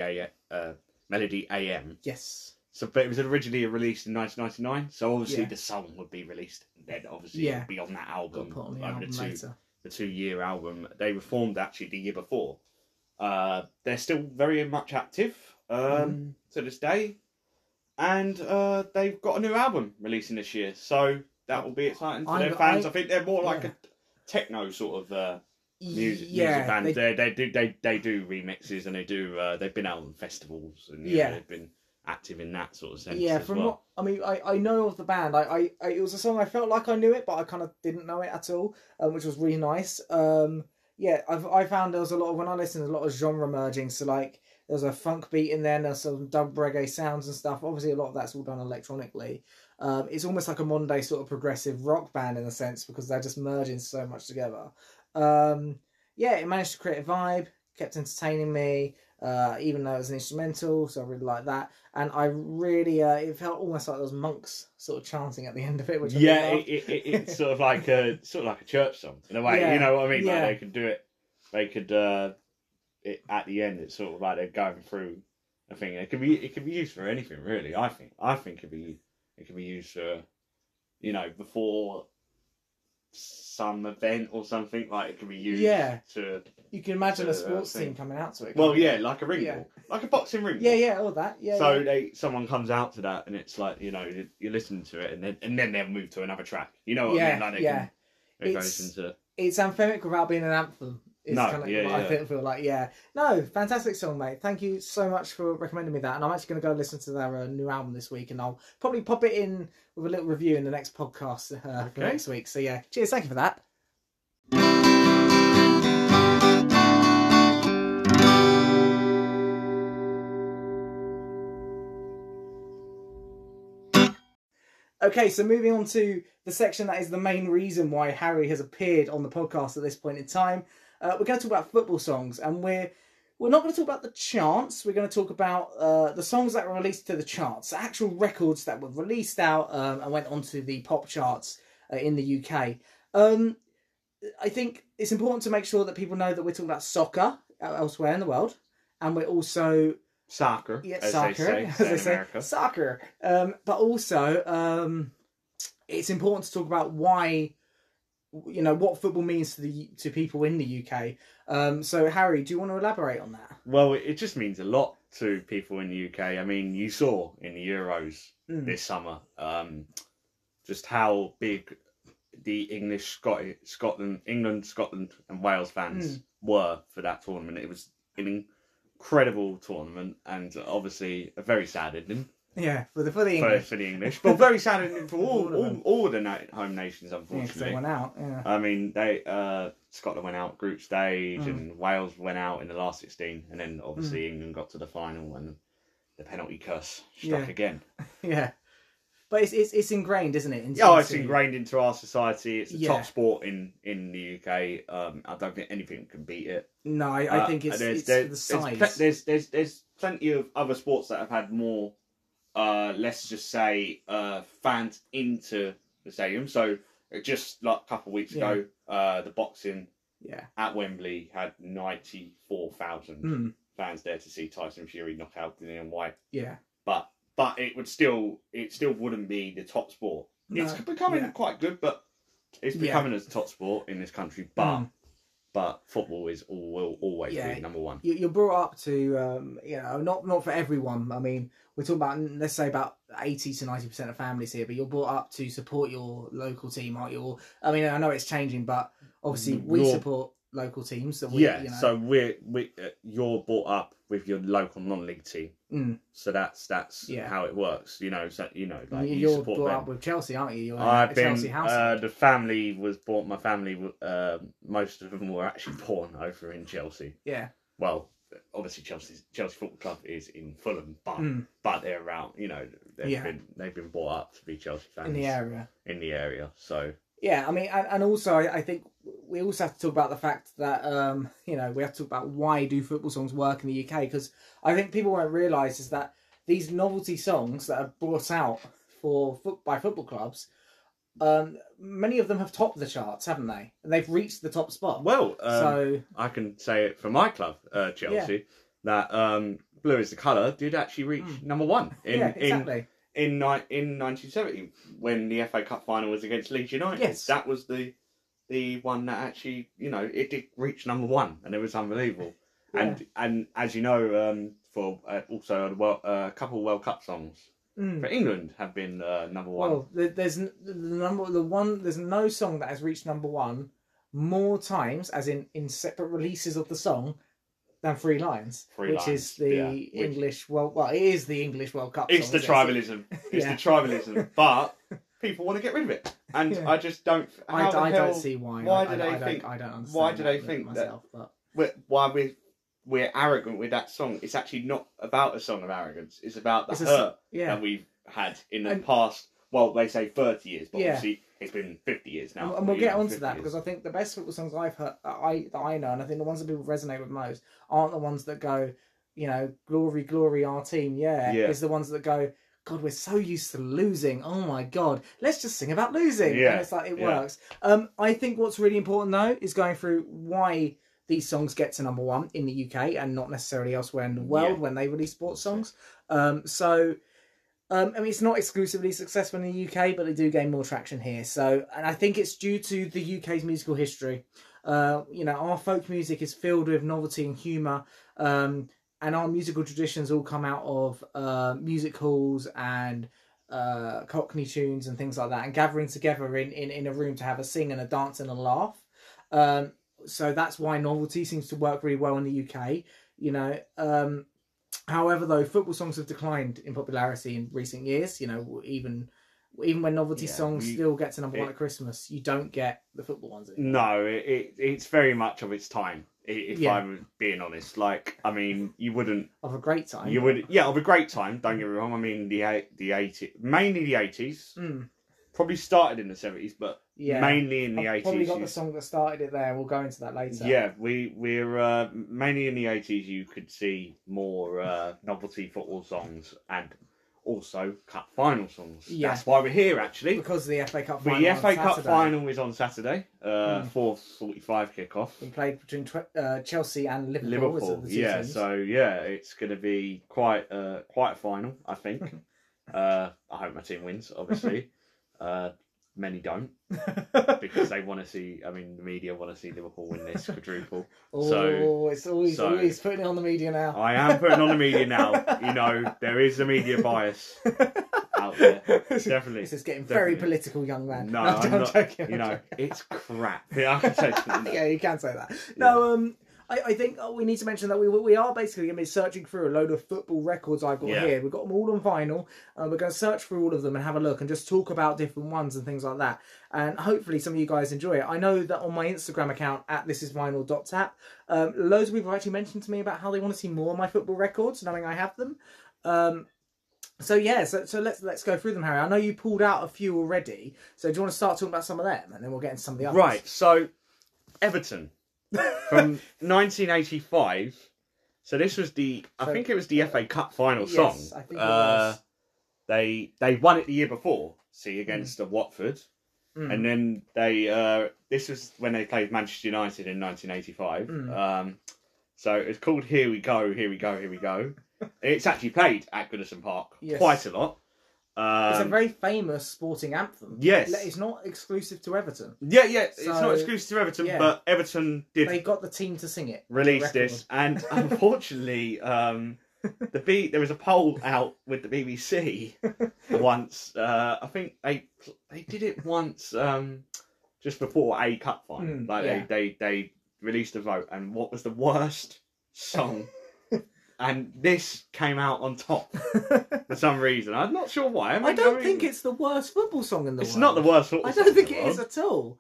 AM. Yes. So, but it was originally released in 1999. So obviously the song would be released, and then obviously it would be on that album. Put on the album later. The 2-year album. They reformed actually the year before. They're still very much active to this day, and they've got a new album releasing this year. So that will be exciting for their fans. I think they're more like a techno sort of music band. They do remixes, and they've been out on festivals, and they've been active in that sort of sense. Yeah, from what I mean, I know of the band. I it was a song I felt like I knew it, but I kind of didn't know it at all, which was really nice. I found there was a lot of, when I listened, a lot of genre merging. So like there's a funk beat in there, and there's some dub reggae sounds and stuff. Obviously, a lot of that's all done electronically. It's almost like a modern day sort of progressive rock band in a sense, because they're just merging so much together. It managed to create a vibe, kept entertaining me, even though it was an instrumental, so I really like that. And I really, it felt almost like those monks sort of chanting at the end of it, which it's sort of like a church song in a way. You know what I mean? Like they could do it. They could it at the end. It's sort of like they're going through a thing. It could be used for anything really. I think it could be used for, you know, before some event or something. Like it could be used to. You can imagine a sports team coming out to it. Well, like a ring ball, like a boxing ring ball. All that. Someone comes out to that, and it's like, you know, you listen to it, and then they'll move to another track. You know what I mean? Like it goes into. It's anthemic without being an anthem. I feel like. No, fantastic song, mate. Thank you so much for recommending me that. And I'm actually going to go listen to their new album this week, and I'll probably pop it in with a little review in the next podcast for next week. So cheers, thank you for that. Okay, so moving on to the section that is the main reason why Harry has appeared on the podcast at this point in time. We're going to talk about football songs, and we're not going to talk about the charts. We're going to talk about the songs that were released to the charts, actual records that were released out and went onto the pop charts in the UK. I think it's important to make sure that people know that we're talking about soccer elsewhere in the world, and we're also soccer, as they say, soccer. But also, it's important to talk about why, you know, what football means to people in the UK. So, Harry, do you want to elaborate on that? Well, it just means a lot to people in the UK. I mean, you saw in the Euros this summer just how big the England, Scotland, and Wales fans were for that tournament. It was an incredible tournament, and obviously a very sad ending. Yeah, for the English. For the English. But very sad ending for all the home nations, unfortunately. Yeah, they went out, I mean, Scotland went out group stage, and Wales went out in the last 16, and then obviously England got to the final, and the penalty curse struck again. Yeah. But it's ingrained, isn't it? It's ingrained into our society. It's the top sport in the UK. I don't think anything can beat it. No, I think it's the size. There's plenty of other sports that have had more, let's just say, fans into the stadium. So just like a couple of weeks ago, the boxing at Wembley had 94,000 fans there to see Tyson Fury knock out Dillian Whyte. Yeah. But it still wouldn't be the top sport. No. It's becoming quite good, but it's becoming as the top sport in this country. But football will always be number one. You're brought up to not for everyone. I mean, we're talking about, let's say, about 80 to 90% of families here, but you're brought up to support your local team, aren't you? I mean, I know it's changing, but obviously we support local teams. So so you're brought up with your local non-league team. So that's how it works. You're brought up with Chelsea, aren't you? You're Chelsea household. The family was born. My family, most of them were actually born over in Chelsea. Yeah. Well, obviously Chelsea Football Club is in Fulham, but they're around. They've been brought up to be Chelsea fans in the area. So. Yeah, I mean, and also I think we also have to talk about the fact that we have to talk about why do football songs work in the UK, because I think people won't realise is that these novelty songs that are brought out by football clubs, many of them have topped the charts, haven't they? And they've reached the top spot. Well, so I can say it for my club, Chelsea, that Blue is the Colour did actually reach number one exactly. In 1970, when the FA Cup final was against Leeds United. Yes. That was the one that actually, it did reach number one, and it was unbelievable. Yeah. And as you know, for also a couple of World Cup songs for England have been number one. Well, there's no song that has reached number one more times, as in separate releases of the song, than Three Lions, which is the English it is the English World Cup song. It's the tribalism. It's the tribalism. But people want to get rid of it. And I just don't... I don't see why. Why do they think... I don't understand why do they think myself, that... Why we're arrogant with that song? It's actually not about a song of arrogance. It's about the hurt that we've had in the past... Well, they say 30 years, but obviously it's been 50 years now. And we'll get onto that, because I think the best football songs I've heard, that I know, and I think the ones that people resonate with most, aren't the ones that go, glory, glory, our team, It's the ones that go, God, we're so used to losing. Oh my God, let's just sing about losing. Yeah. And it's like, it works. I think what's really important, though, is going through why these songs get to number one in the UK and not necessarily elsewhere in the world when they release sports songs. I mean, it's not exclusively successful in the UK, but they do gain more traction here. So, and I think it's due to the UK's musical history. Our folk music is filled with novelty and humour, and our musical traditions all come out of music halls and Cockney tunes and things like that, and gathering together in a room to have a sing and a dance and a laugh. So that's why novelty seems to work really well in the UK. However, though, football songs have declined in popularity in recent years. Even when novelty songs still get to number one at Christmas, you don't get the football ones anymore. No, it's very much of its time. If I'm being honest, you wouldn't of a great time. You would, of a great time. Don't get me wrong. I mean, the 80s, mainly the 80s. Probably started in the 70s, but mainly in the 80s. Probably got the song that started it there. We'll go into that later. Yeah, we're mainly in the 80s. You could see more novelty football songs and also cup final songs. Yeah. That's why we're here, actually. Because the FA Cup final. The FA Cup final is on Saturday. 4:45 kickoff. We played between Chelsea and Liverpool. Teams. So it's going to be quite a final, I think. I hope my team wins, obviously. Many don't, because they want to see. I mean, the media want to see Liverpool win this quadruple. It's always putting it on the media now. I am putting on the media now. There is a media bias out there. Definitely. This is getting very political, young man. No, I'm not. Joking, it's crap. Yeah, I can say that. Yeah, you can say that. No, I think we need to mention that we are basically going to be searching through a load of football records I've got here. We've got them all on vinyl. We're going to search through all of them and have a look and just talk about different ones and things like that. And hopefully some of you guys enjoy it. I know that on my Instagram account, @thisisvinyl.tap, loads of people have actually mentioned to me about how they want to see more of my football records, knowing I have them. So let's go through them, Harry. I know you pulled out a few already. So do you want to start talking about some of them, and then we'll get into some of the others? Right. So Everton from 1985. So this was I think it was the FA Cup final song. I think it was. They won it the year before, against Watford. And then this was when they played Manchester United in 1985. So it's called Here We Go, Here We Go, Here We Go. It's actually played at Goodison Park quite a lot. It's a very famous sporting anthem. Yes. It's not exclusive to Everton. Yeah. It's not exclusive to Everton, but Everton did. They got the team to sing it. Release this. And unfortunately, there was a poll out with the BBC once. I think they did it once just before a cup final. They released a vote, and what was the worst song? And this came out on top for some reason. I'm not sure why. I don't think it's the worst football song in the world. It's not the worst football song. I don't think it is at all.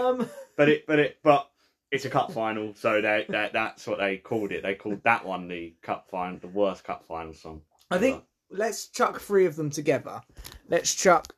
But it's a cup final, so that's what they called it. They called that one the cup final, the worst cup final song. I think let's chuck 3 of them together. Let's chuck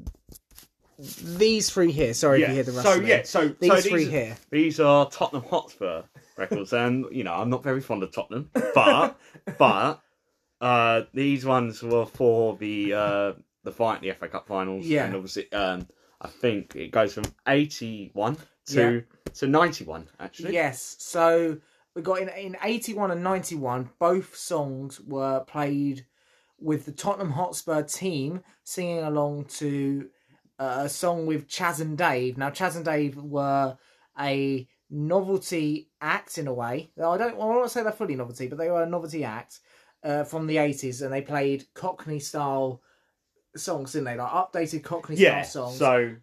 these 3 here. Sorry if you hear the rustling. So these 3 here. These are Tottenham Hotspur records, and I'm not very fond of Tottenham, but these ones were for the FA Cup finals, and obviously I think it goes from 81 to 91 actually. Yes, so we got in 81 and 91, both songs were played with the Tottenham Hotspur team singing along to a song with Chas and Dave. Now Chas and Dave were a novelty act in a way. I don't want to say they're fully novelty, but they were a novelty act from the 80s, and they played Cockney style songs, didn't they? Like updated Cockney style songs. So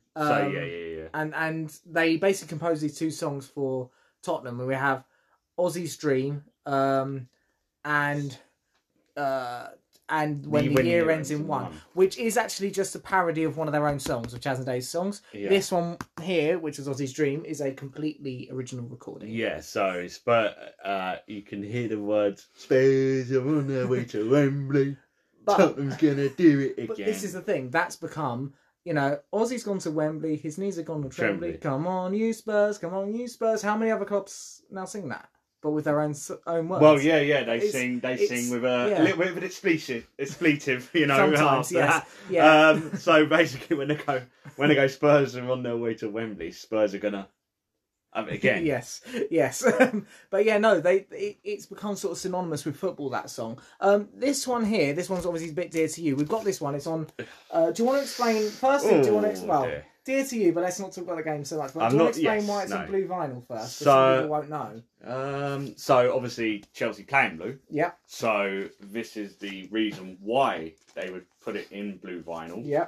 And they basically composed these 2 songs for Tottenham, and we have Ozzy's Dream and When the Year Ends in One, which is actually just a parody of one of their own songs, of Chas and Dave's songs. Yeah. This one here, which is Ozzy's Dream, is a completely original recording. Yeah, so you can hear the words, Spurs are on their way to Wembley, Tottenham's gonna do it again. But this is the thing, that's become, Ozzy's gone to Wembley, his knees are gone to trembly. Come on, you Spurs, come on, you Spurs. How many other clubs now sing that? But with their own words. Well, they sing with a little bit of an expletive, Sometimes, yes. So basically, when they go, Spurs are on their way to Wembley. Spurs are gonna again. Yes. But it's become sort of synonymous with football. That song. This one here, this one's obviously a bit dear to you. We've got this one. It's on. Do you want to explain? Firstly, do you want to explain? Dear to you, but let's not talk about the game so much. But do you want to explain why it's on blue vinyl first? So people won't know. So obviously Chelsea playing blue. Yeah. So this is the reason why they would put it in blue vinyl. Yeah.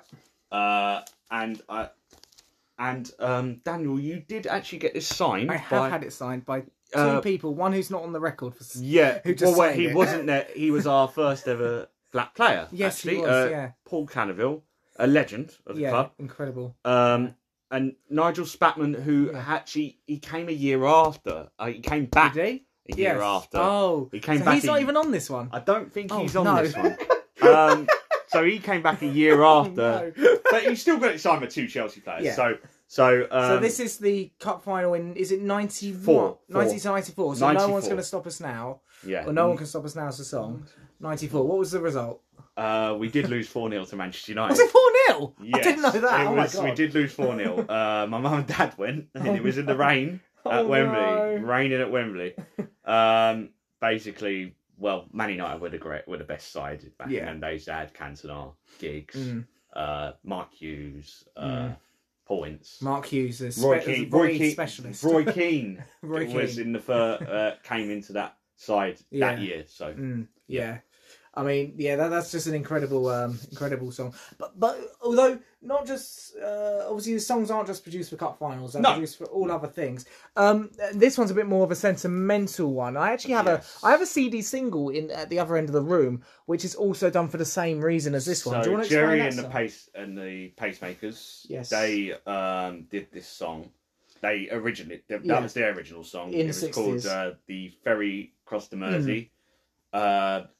And Daniel, you did actually get this signed. I have had it signed by 2 people. One who's not on the record for. Yeah. Who just he wasn't there. He was our first ever black player. Yes, actually. He was. Paul Canaville. A legend of the club. Incredible. And Nigel Spatman, who he came a year after. He came back a year after. Oh, he came back. He's not even on this one. I don't think he's on this one. So he came back a year after, but he still got it signed with 2 Chelsea players. Yeah. So this is the cup final in, is it 91? 1994. So 94. No one's going to stop us now. Yeah. Or no one can stop us now is the song. 94. What was the result? We did lose 4-0 to Manchester United. Was it 4-0? Yes. I didn't know that. Oh my God. We did lose 4-0. My mum and dad went, and it was in the rain at Wembley. No. Raining at Wembley. Basically, Man United were the best side back in them days. They had Cantona, Giggs, Mark Hughes, Paul Ince. Mark Hughes is Roy Keane, specialist. Roy Keane was in the came into that side that year. So I mean, that's just an incredible song. But although not just obviously the songs aren't just produced for cup finals; they're produced for all other things. This one's a bit more of a sentimental one. I actually have a CD single at the other end of the room, which is also done for the same reason as this one. So do you want to Jerry explain that and the Pacemakers, yes, they did this song. That was their original song. In it was 60s. called "The Ferry Across the Mersey."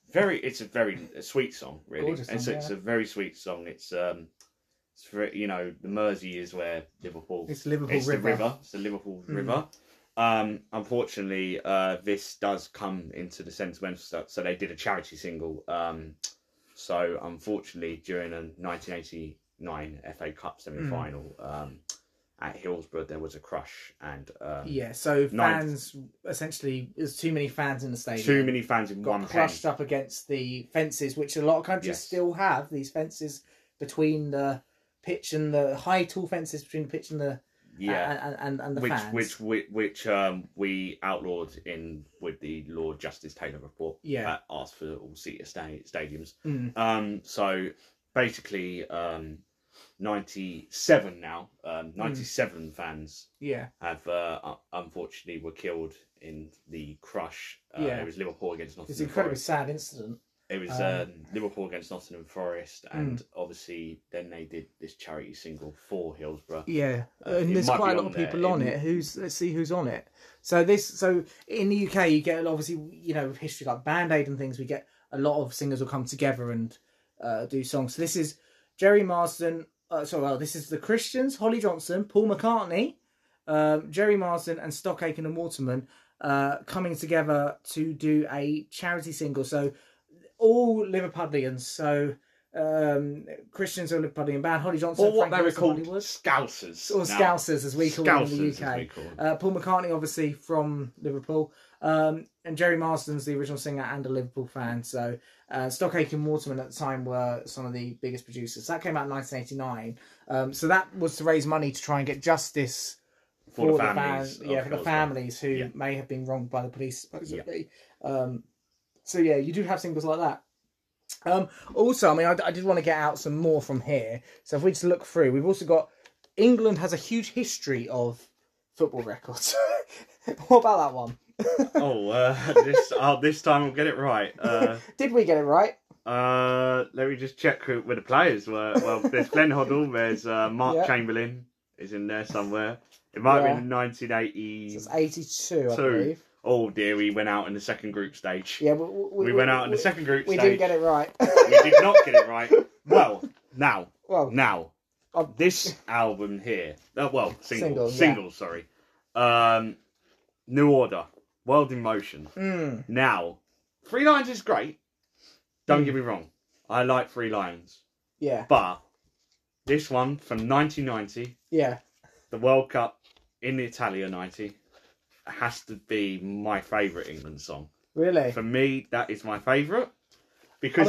It's a very sweet song, really. Gorgeous song, It's a very sweet song. It's very, you know, the Mersey is where Liverpool. It's Liverpool It's River. the river. It's the Liverpool River. Unfortunately, this does come into the sentimental stuff. So they did a charity single. So unfortunately, during a 1989 FA Cup semi-final at Hillsborough, there was a crush, and so fans essentially, there's too many fans in the stadium. Too many fans in one got crushed up against the fences, which a lot of countries still have. These fences between the pitch and the high, tall fences between the pitch and the and the fans, which we outlawed with the Lord Justice Taylor report. That asked for all seater stadiums. So basically, 97 now. 97 fans. Have unfortunately were killed in the crush. It was Liverpool against Nottingham. It's an incredibly sad incident. It was Liverpool against Nottingham Forest, and obviously then they did this charity single for Hillsborough. And there's quite a lot of people on it. Let's see who's on it. So in the UK, you get obviously, you know, history like Band Aid and things. We get a lot of singers will come together and do songs. So this is Jerry Marsden. This is the Christians, Holly Johnson, Paul McCartney, Jerry Marsden, and Stock Aitken and Waterman coming together to do a charity single. So all Liverpudlians, so Christians are Liverpudlian band, Holly Johnson, or what Frank they were called, Hollywood. Scousers. Or Scousers, as we call them in the UK. Paul McCartney, obviously, from Liverpool. And Jerry Marsden's the original singer and a Liverpool fan. So Stock Aitken and Waterman at the time were some of the biggest producers. That came out in 1989. So that was to raise money to try and get justice for the families. For the families who may have been wronged by the police, supposedly. So you do have singles like that. Also, I mean, I did want to get out some more from here. So if we just look through, we've also got England has a huge history of football records. What about that one? This time we'll get it right. Did we get it right? Let me just check where the players were. Well, there's Glenn Hoddle. There's Mark Chamberlain is in there somewhere. It might have been 1980. So it's 82, I believe. Oh dear, we went out in the second group stage. Yeah, we went out in the second group stage. We didn't get it right. We did not get it right. Well, now, this album here. Single. Sorry. New Order, World in Motion. Now, Three Lions is great. Don't get me wrong. I like Three Lions. Yeah. But this one from 1990. Yeah. The World Cup in the Italia 90. Has to be my favourite England song. Really? For me, that is my favourite because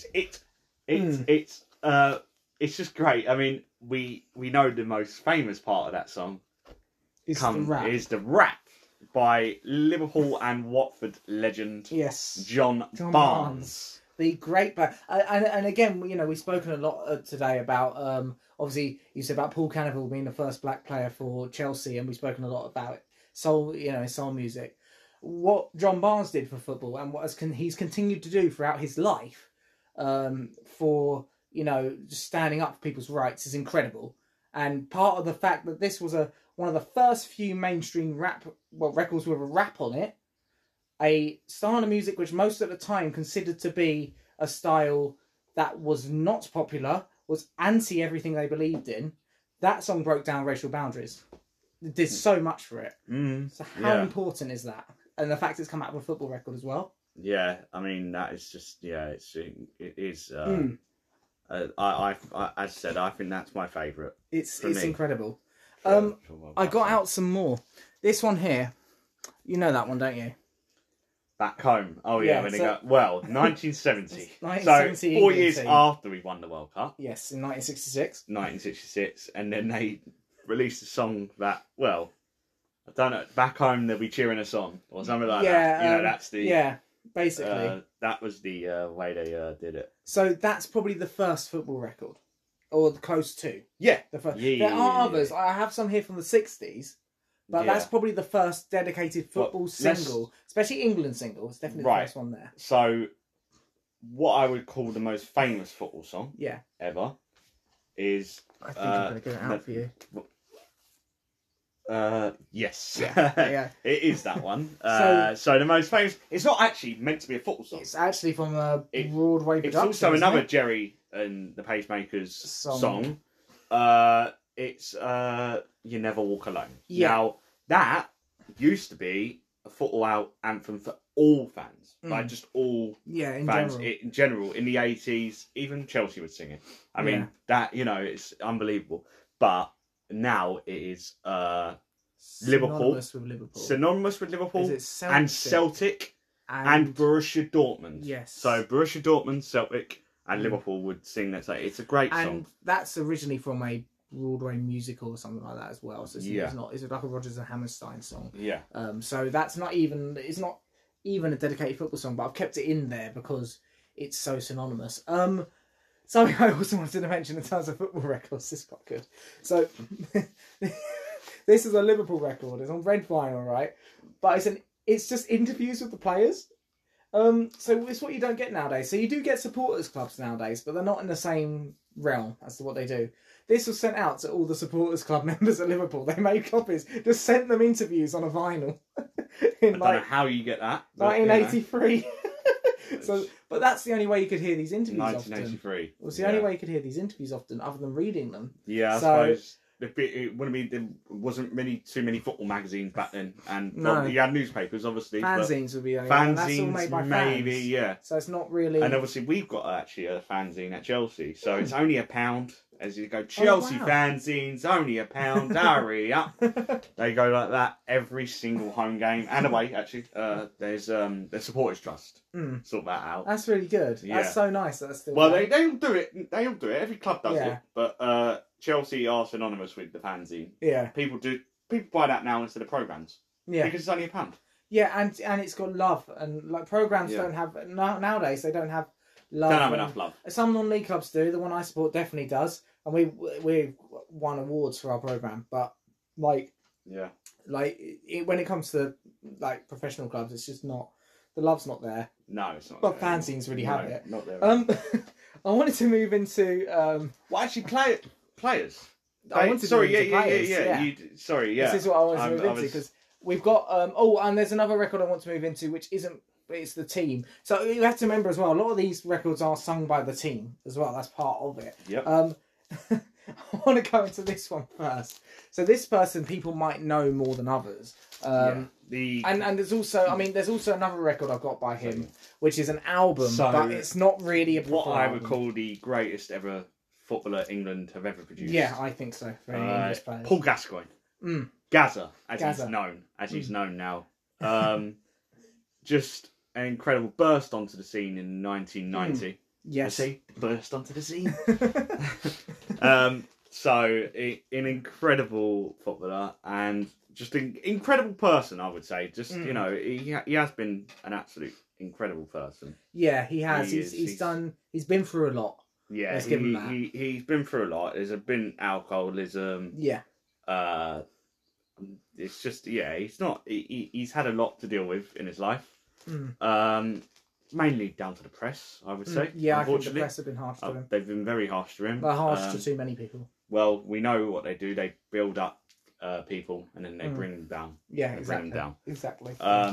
it's just great. I mean, we know the most famous part of that song is the rap by Liverpool and Watford legend John Barnes. The great band. And again, you know, we've spoken a lot today about obviously you said about Paul Cannavale being the first black player for Chelsea, and we've spoken a lot about soul, you know, soul music. What John Barnes did for football and what he's continued to do throughout his life for, you know, just standing up for people's rights is incredible. And part of the fact that this was one of the first few mainstream records with a rap on it, a style of music which most at the time considered to be a style that was not popular, was anti everything they believed in. That song broke down racial boundaries. It did so much for it. So how important is that? And the fact it's come out of a football record as well. Yeah, I mean that is just it is. As I said, I think that's my favourite. It's incredible. I got out some more. This one here, you know that one, don't you? Back home. Oh yeah, when 1970. 1970. So 4 years after we won the World Cup. Yes, in 1966. 1966, and then they released a song that, well, I don't know, back home they'll be cheering us on or something like that. You know, that's the basically that was the way they did it. So that's probably the first football record, or close to. Yeah, the first. There are others. I have some here from the 60s, but that's probably the first dedicated football single, especially England single. It's definitely the first one there. So, what I would call the most famous football song, ever, is. I think I'm going to get it out for you. Yes. Yeah. It is that one. So the most famous. It's not actually meant to be a football song. It's actually from a Broadway production. It's also another Jerry and the Pacemakers song. It's You Never Walk Alone. Yeah. Now, that used to be a football anthem for all fans. Like, just all fans in general. In the 80s, even Chelsea would sing it. I mean, that, it's unbelievable. But now it is synonymous with Liverpool. Is it Celtic? And Celtic and Borussia Dortmund. Yes. So Borussia Dortmund, Celtic, and Liverpool would sing that. It's a great song. And that's originally from a Broadway musical or something like that as well. So it's like a Rodgers and Hammerstein song. Yeah. So that's not even a dedicated football song, but I've kept it in there because it's so synonymous. Something I also wanted to mention in terms of football records, this is quite good. So this is a Liverpool record. It's on red vinyl, right? But it's just interviews with the players. So it's what you don't get nowadays. So you do get supporters clubs nowadays, but they're not in the same realm as to what they do. This was sent out to all the supporters club members at Liverpool. They made copies, just sent them interviews on a vinyl. I don't know how you get that. 1983. But that's the only way you could hear these interviews 1983. Often. Well, it's the only way you could hear these interviews often, other than reading them. Yeah, I suppose. It wouldn't be, there wasn't too many football magazines back then, and you had newspapers, obviously. Fanzines would be only fanzines, that's all made by maybe, fans. yeah. So it's not really. And obviously, we've got actually a fanzine at Chelsea, so it's only £1. As you go, Chelsea fanzines, only £1, hurry up. They go like that every single home game and away. Actually, there's the Supporters Trust sort that out. That's really good. Yeah. That's so nice. That's still they all do it. They all do it. Every club does it. But Chelsea are synonymous with the fanzine. Yeah, people buy that now instead of programs. Yeah, because it's only £1. Yeah, and it's got love, and like programs don't have nowadays. They don't have love. Don't have enough love. Some non-league clubs do. The one I support definitely does, and we won awards for our program. But when it comes to like professional clubs, it's just not, the love's not there. No, it's not. But fanzines really have it. Not there. I wanted to move into players. I wanted to move into players. Yeah. This is what I wanted to move into because we've got and there's another record I want to move into which isn't. It's the team. So you have to remember as well, a lot of these records are sung by the team as well. That's part of it. Yep. I want to go into this one first. So this person people might know more than others. And there's also, there's also another record I've got by him, which is an album, but it's not really what I would call the greatest ever footballer England have ever produced. Yeah, I think so. For any English players. Paul Gascoigne. Gazza, he's known now. Just an incredible burst onto the scene in 1990. Yes. He burst onto the scene. So, an incredible footballer and just an incredible person, I would say. Just, he has been an absolute incredible person. Yeah, he has. He's been through a lot. Yeah, he's been through a lot. There's been alcoholism. Yeah. It's just, he's had a lot to deal with in his life. Mainly down to the press, I would say. Yeah, I think the press have been harsh to him. They've been very harsh to him. They're harsh to too many people. Well, we know what they do. They build up people and then they bring them down. Yeah, exactly. Bring them down. Exactly.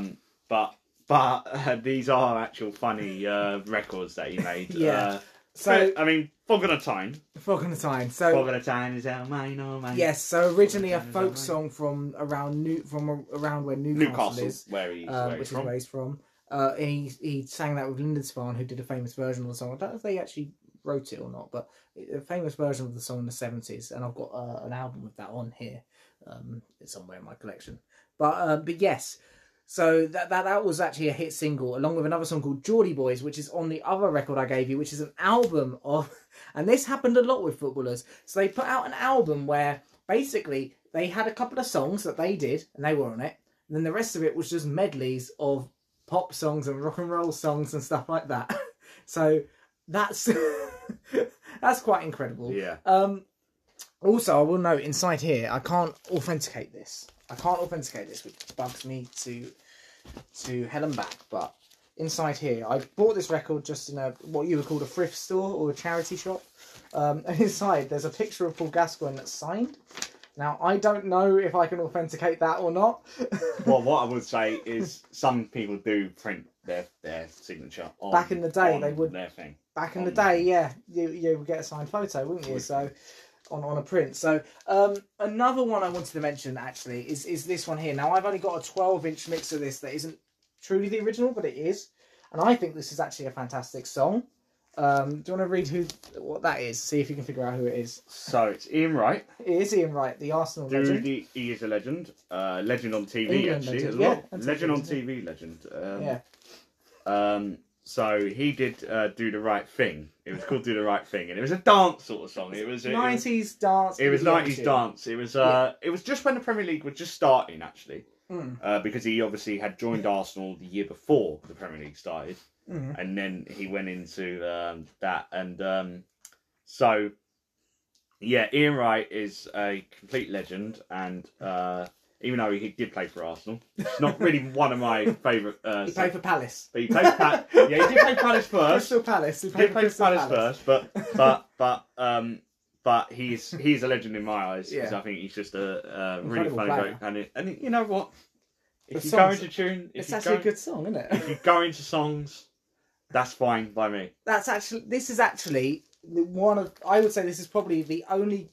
But these are actual funny records that he made. Yeah. Fog on a Tyne. Fog on a Tyne. Fog on a Tyne is our mine. Yes. So originally a folk song from around where Newcastle is, where he's from. And he sang that with Lindisfarne, who did a famous version of the song. I don't know if they actually wrote it or not, but a famous version of the song in the 70s, and I've got an album with that on here. It's somewhere in my collection. But yes. So that was actually a hit single, along with another song called Geordie Boys, which is on the other record I gave you, which is an album of... And this happened a lot with footballers. So they put out an album where, basically, they had a couple of songs that they did, and they were on it. And then the rest of it was just medleys of pop songs and rock and roll songs and stuff like that. So that's... that's quite incredible. Yeah. Also, I will note, inside here, I can't authenticate this, which bugs me to hell and back. But inside here, I bought this record just in what you would call a thrift store or a charity shop. And inside, there's a picture of Paul Gascoigne that's signed. Now, I don't know if I can authenticate that or not. Well, what I would say is some people do print their signature on, Back in the day, they would. Their thing. Back in the day, yeah, you would get a signed photo, wouldn't you? So, on a print. So, another one I wanted to mention actually is this one here. Now, I've only got a 12-inch mix of this that isn't truly the original, but it is, and I think this is actually a fantastic song. Do you want to read what that is? See if you can figure out who it is. So it's Ian Wright. It is Ian Wright, the Arsenal legend. He is a legend. Legend on TV, England actually, legend. as well. Yeah, Legend on TV, legend. Yeah. So he did Do the Right Thing. It was called Do the Right Thing, and it was a dance sort of song. It was 90s dance. It was 90s dance. It was it was just when the Premier League was just starting, actually, because he obviously had joined Arsenal the year before the Premier League started. And then he went into that, and so yeah, Ian Wright is a complete legend, and even though he did play for Arsenal, it's not really one of my favourite. He played for Palace. But he played for yeah, he did play Palace first. Crystal Palace. He did play for Palace first, but he's a legend in my eyes because I think he's just a really funny bloke, and you know what? If you go into tune, it's actually a good song, isn't it? If you go into songs, that's fine by me. This is actually one of, I would say this is probably the only,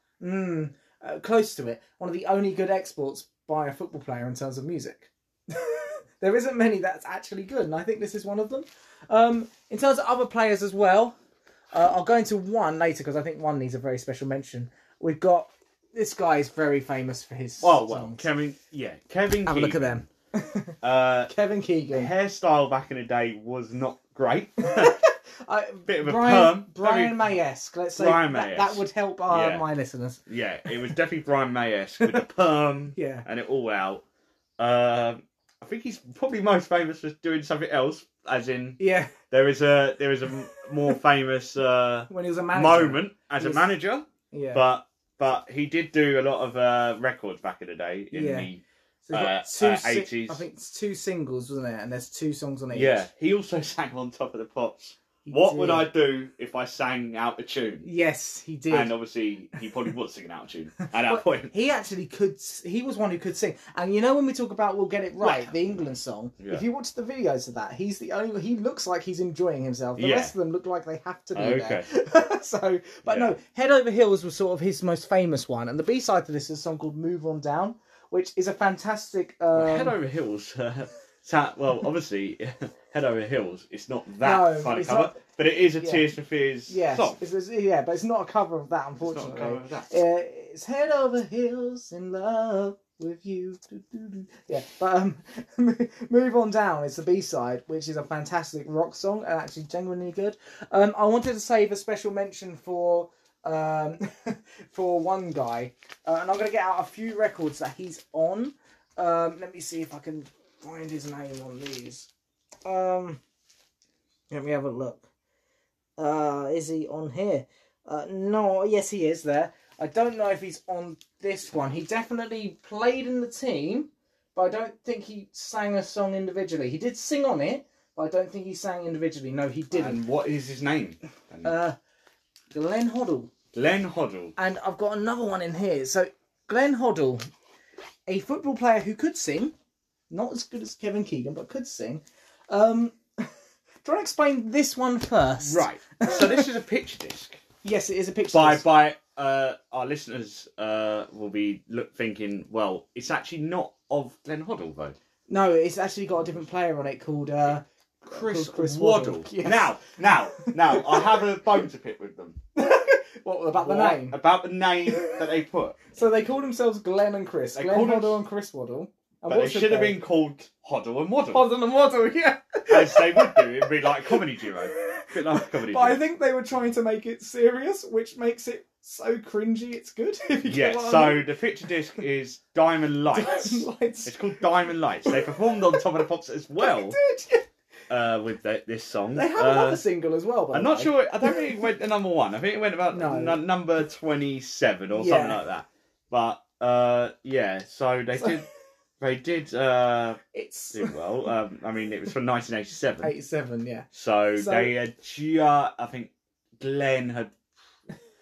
close to it, one of the only good exports by a football player in terms of music. There isn't many that's actually good, and I think this is one of them. In terms of other players as well, I'll go into one later because I think one needs a very special mention. We've got, this guy is very famous for his songs. Kevin Keegan. Have a look at them. Kevin Keegan. Hairstyle back in the day was not great. Bit of a Brian, perm. Brian May-esque. Let's say Brian that would help my listeners. Yeah, it was definitely Brian May-esque with the perm and it all out. I think he's probably most famous for doing something else, as in there is a more famous when he was a manager. moment as a manager. Yeah. But he did do a lot of records back in the day in the 80s. I think it's 2 singles, wasn't it? And there's 2 songs on each. Yeah, he also sang On Top of the Pops. What would I do if I sang out of tune? Yes, he did. And obviously, he probably was singing out of tune at that point. He actually could. He was one who could sing. And you know, when we talk about "We'll Get It Right," the England song, if you watch the videos of that, he's the only. He looks like he's enjoying himself. The rest of them look like they have to be there. So, but no, "Head Over Heels" was sort of his most famous one, and the B-side to this is a song called "Move On Down," which is a fantastic. Head Over Heels. Well, obviously, Head Over Heels. It's not that kind of cover, but it is a Tears for Fears song. But it's not a cover of that, unfortunately. It's Head Over Heels in love with you. Yeah, but Move On Down is the B-side, which is a fantastic rock song and actually genuinely good. I wanted to save a special mention for one guy, and I'm going to get out a few records that he's on. Let me see if I can find his name on these. Let me have a look. Is he on here? No, yes he is there. I don't know if he's on this one. He definitely played in the team, but I don't think he sang a song individually. He did sing on it, but I don't think he sang individually. No, he didn't. And what is his name? Glenn Hoddle. Glenn Hoddle. And I've got another one in here. So, Glenn Hoddle, a football player who could sing, not as good as Kevin Keegan, but could sing. Do you want to explain this one first? Right. So this is a picture disc. Yes, it is a picture disc. By our listeners will be thinking, well, it's actually not of Glenn Hoddle, though. No, it's actually got a different player on it called Chris Waddle. Yes. Now, I have a bone to pick with them. What about the name? About the name that they put. So they called themselves Glenn and Chris. Glenn Hoddle and Chris Waddle. But they should have been called Hoddle and Waddle. Hoddle and Waddle, yeah. As they would do. It'd be like a comedy duo. A bit like a comedy duo. I think they were trying to make it serious, which makes it so cringy it's good. If you get what I mean. The picture disc is Diamond Lights. It's called Diamond Lights. They performed on Top of the Pops as well. They did, yeah. With this song. They have another single as well, I'm not sure. I don't think it went to number 1. I think it went about number 27 or something like that. But, so they did... They did do well. I mean, it was from 1987. 87, yeah. So they had I think Glenn had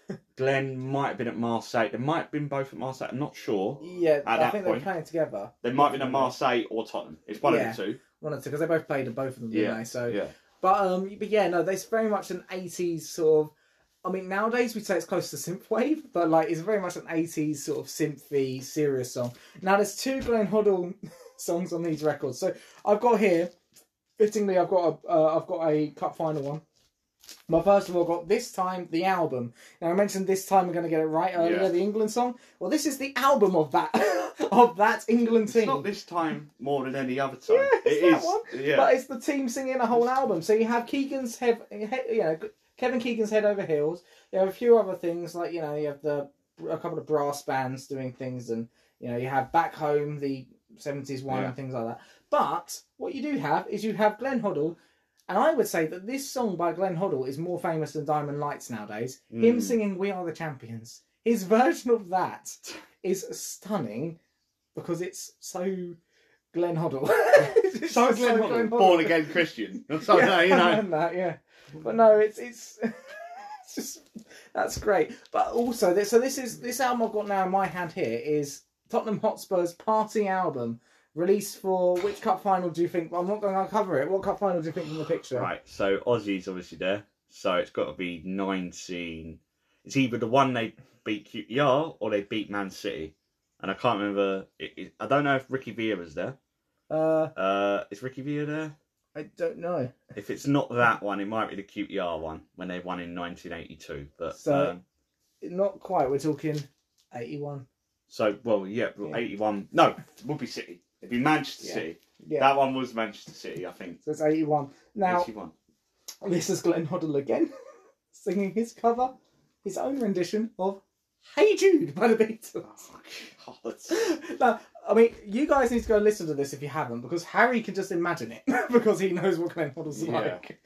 Glenn might have been at Marseille. They might have been both at Marseille. I'm not sure. Yeah, at I think they're playing together. They might have been at Marseille or Tottenham. It's one of the two. One of the two, because they both played at both of them, didn't they? So, yeah. But yeah, no, there's very much an 80s sort of. I mean, nowadays we'd say it's close to synthwave, but like it's very much an 80s sort of synthy, serious song. Now, there's 2 Glenn Hoddle songs on these records. So I've got here, fittingly, I've got a cup final one. But first of all, I've got This Time, the album. Now, I mentioned This Time we're going to get it right earlier, the England song. Well, this is the album of that of that England team. It's not This Time more than any other time. Yeah, it that is. One. Yeah. But it's the team singing a whole album. So you have Keegan's head, Kevin Keegan's Head Over Heels. You have a few other things, like, you have a couple of brass bands doing things, and, you have Back Home, the 70s one, and things like that. But what you do have is you have Glenn Hoddle. And I would say that this song by Glenn Hoddle is more famous than Diamond Lights nowadays. Him singing We Are the Champions. His version of that is stunning because it's so Glenn Hoddle. so Glenn Hoddle. Born again Christian. So, that, But no, it's just, that's great. But also, this album I've got now in my hand here is Tottenham Hotspur's Party album. Released for which cup final do you think? I'm not going to cover it. What cup final do you think from the picture? Right, so Aussie's obviously there. So it's got to be 19. It's either the one they beat QPR or they beat Man City. And I can't remember. I don't know if Ricky Vieira's there. Is Ricky Vieira there? I don't know. If it's not that one, it might be the QPR one when they won in 1982. But so not quite. We're talking 81. So 81. No, it would be City. It'd be Manchester City. Yeah. That one was Manchester City, I think. So it's 81. Now, 81. This is Glenn Hoddle again, singing his own rendition of Hey Jude by the Beatles. Oh, God. Now, I mean, you guys need to go listen to this if you haven't, because Harry can just imagine it, because he knows what Glenn Hoddle's like.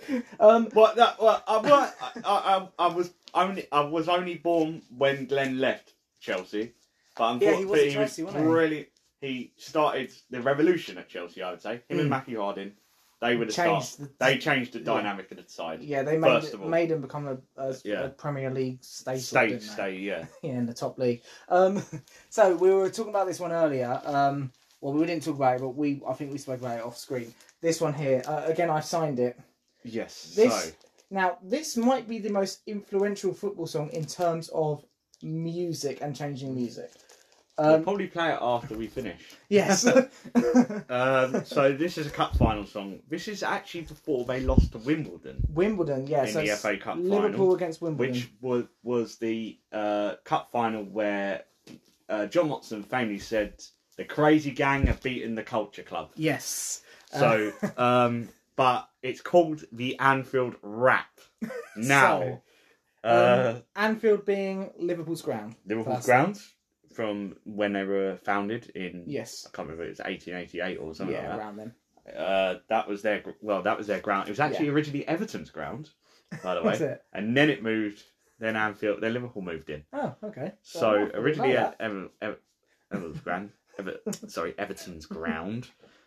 I was only born when Glenn left Chelsea. But he was at Chelsea, wasn't he? Really, he started the revolution at Chelsea, I would say. Him and Mackie Harding, they were they changed the dynamic of the side. Yeah, they made him become a Premier League staple. Yeah, in the top league. So we were talking about this one earlier. Well, we didn't talk about it, but I think we spoke about it off screen. This one here, again, I signed it. Yes. Now, this might be the most influential football song in terms of music and changing music. We'll probably play it after we finish. Yes. So this is a cup final song. This is actually before they lost to Wimbledon. Wimbledon, yeah. In the FA Cup Liverpool final, against Wimbledon. Which was the cup final where John Watson famously said, the crazy gang have beaten the culture club. Yes. So, but it's called the Anfield Rap. Now... Anfield being Liverpool's ground. Liverpool's ground from when they were founded in. Yes. I can't remember if it was 1888 or something like that. Yeah, around then. That was their ground. It was actually originally Everton's ground, by the way. Was it? And then it moved. Then Liverpool moved in. Oh, okay. So originally Everton's ground. Everton's ground.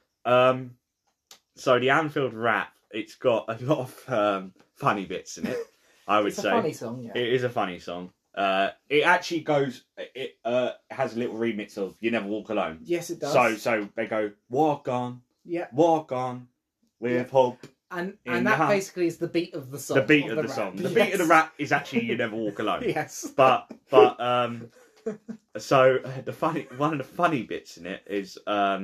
So the Anfield Rap, it's got a lot of funny bits in it. I would say it's a funny song. Yeah. It is a funny song. It actually goes. It has a little remix of "You Never Walk Alone." Yes, it does. So they go walk on, walk on, with hope. And that basically is the beat of the song. The beat of the song. The beat of the rap is actually "You Never Walk Alone." Yes. But so one of the funny bits in it is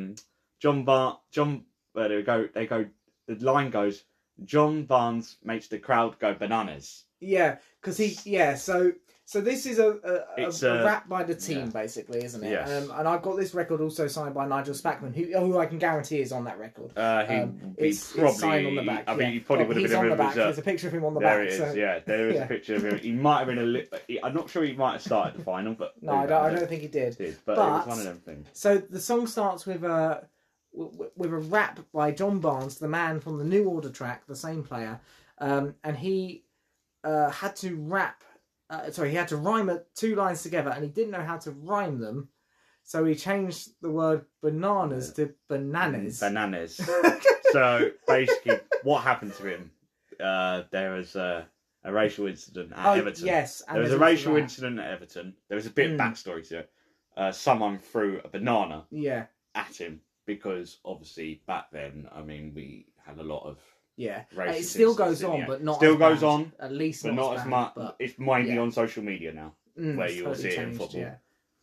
the line goes, John Barnes makes the crowd go bananas. Yeah, because so this is a rap by the team, basically, isn't it? Yes. And I've got this record also signed by Nigel Spackman, who I can guarantee is on that record. It's signed on the back. I mean, he probably would have been on the able back. to. There's a picture of him on the there back. There it is. Yeah, there is a picture of him. He might have been I'm not sure he might have started the final, but no, I don't think he did. But it was one of them things. So the song starts with a rap by John Barnes, the man from the New Order track, the same player, and he had to rap. He had to rhyme 2 lines together, and he didn't know how to rhyme them, so he changed the word bananas to bananas. Bananas. So basically, what happened to him? There was a racial incident at Everton. Yes, and there was a racial incident at Everton. There was a bit of backstory to it. Someone threw a banana at him because obviously back then, I mean, we had a lot of it still goes on, but not still as goes bad. on, At least but not as much. But it's mainly on social media now, where you'll see it in football.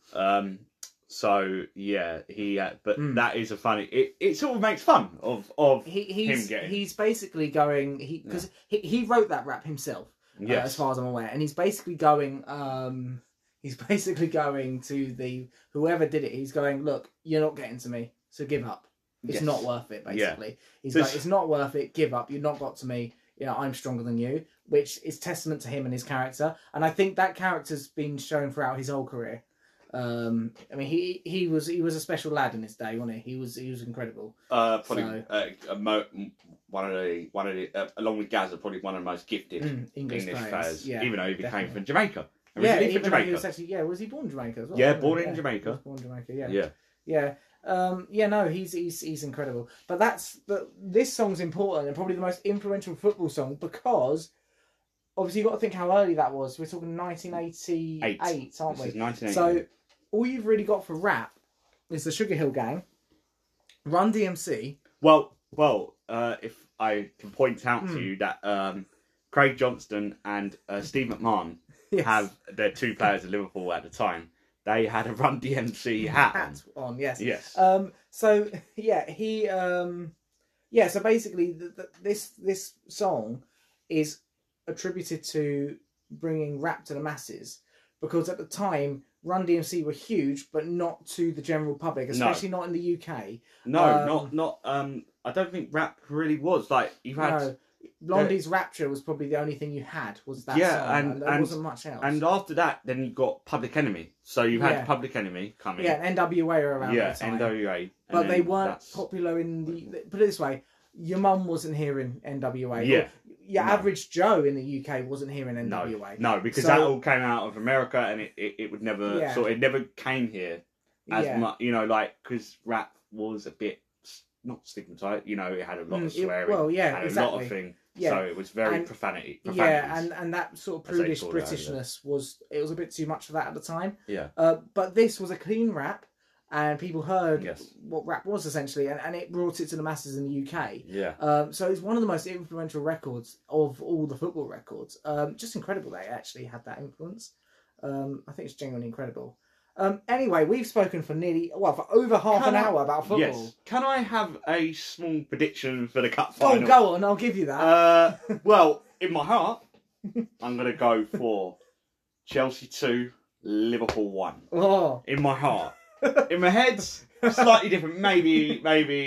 So yeah, but that is a funny. It sort of makes fun of him getting. He's basically going because he wrote that rap himself, as far as I'm aware, and he's basically going. He's basically going to the whoever did it. He's going, look, you're not getting to me, so give up. It's not worth it. Basically, he's like, it's not worth it. Give up. You've not got to me. You know, I'm stronger than you, which is testament to him and his character. And I think that character's been shown throughout his whole career. I mean, he was a special lad in his day, wasn't he? He was incredible. Probably one of the along with Gazza, probably one of the most gifted English players. Yeah, even though he came from Jamaica. Originally from Jamaica. He was actually, was he born in Jamaica as well? Yeah, born in Jamaica. He was born in Jamaica. Yeah. No, he's incredible. But this song's important and probably the most influential football song because. Obviously, you've got to think how early that was. We're talking 1988, aren't we? This is 1988. So, all you've really got for rap is the Sugar Hill Gang, Run DMC. Well, if I can point out to you that Craig Johnston and Steve McMahon have their two players of Liverpool at the time. They had a Run DMC hat on. Yes. So So basically, this song is attributed to bringing rap to the masses because at the time Run DMC were huge but not to the general public, especially not in the UK. Not I don't think rap really was like you had Blondie's Rapture was probably the only thing you had was that song, and there wasn't much else. And after that then you got Public Enemy. So you had Public Enemy coming. Yeah, NWA were around that time. NWA. But they weren't popular in the put it this way, your mum wasn't hearing NWA. Your average Joe in the UK wasn't hearing NWA. No, because that all came out of America, and it would never it never came here as much. You know, like because rap was a bit not stigmatized. You know, it had a lot of swearing. Had a lot of things. Yeah. So it was very profanity. Yeah, and that sort of prudish Britishness was a bit too much for that at the time. Yeah. But this was a clean rap. And people heard what rap was essentially, and it brought it to the masses in the UK. Yeah. So it's one of the most influential records of all the football records. Just incredible they actually had that influence. I think it's genuinely incredible. Anyway, we've spoken for over half an hour about football. Yes. Can I have a small prediction for the cup final? Oh, go on, I'll give you that. Well, in my heart, I'm going to go for Chelsea 2, Liverpool 1. Oh. In my heart. In my head, slightly different. Maybe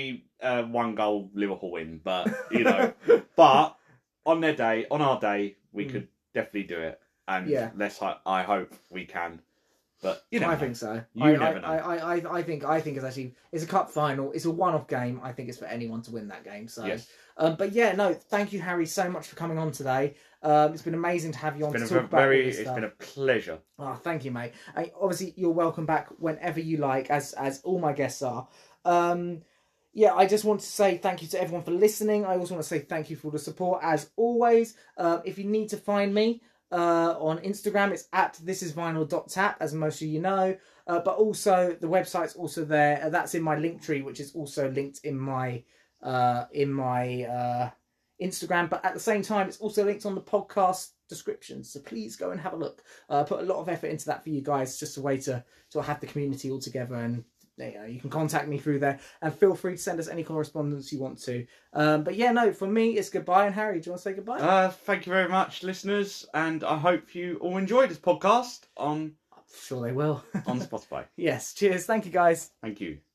1 goal Liverpool win, but you know. But on our day, we could definitely do it, and I hope we can. But you never know. Think so. You never know. I think it's a cup final. It's a one-off game. I think it's for anyone to win that game. So, yes. But yeah, no. Thank you, Harry, so much for coming on today. It's been amazing to have you on to talk about all this stuff. It's been a pleasure. Oh, thank you, mate. Obviously, you're welcome back whenever you like, as all my guests are. I just want to say thank you to everyone for listening. I also want to say thank you for all the support, as always. If you need to find me on Instagram, it's at thisisvinyl.tap, as most of you know. But also, the website's also there. That's in my link tree, which is also linked in my Instagram, but at the same time it's also linked on the podcast description, so please go and have a look. Put a lot of effort into that for you guys, just a way to have the community all together, and you can contact me through there, and feel free to send us any correspondence you want to. But yeah, no, for me it's goodbye. And Harry, do you want to say goodbye? Thank you very much, listeners, and I hope you all enjoyed this podcast on I'm sure they will on Spotify. Yes, cheers, thank you guys. Thank you.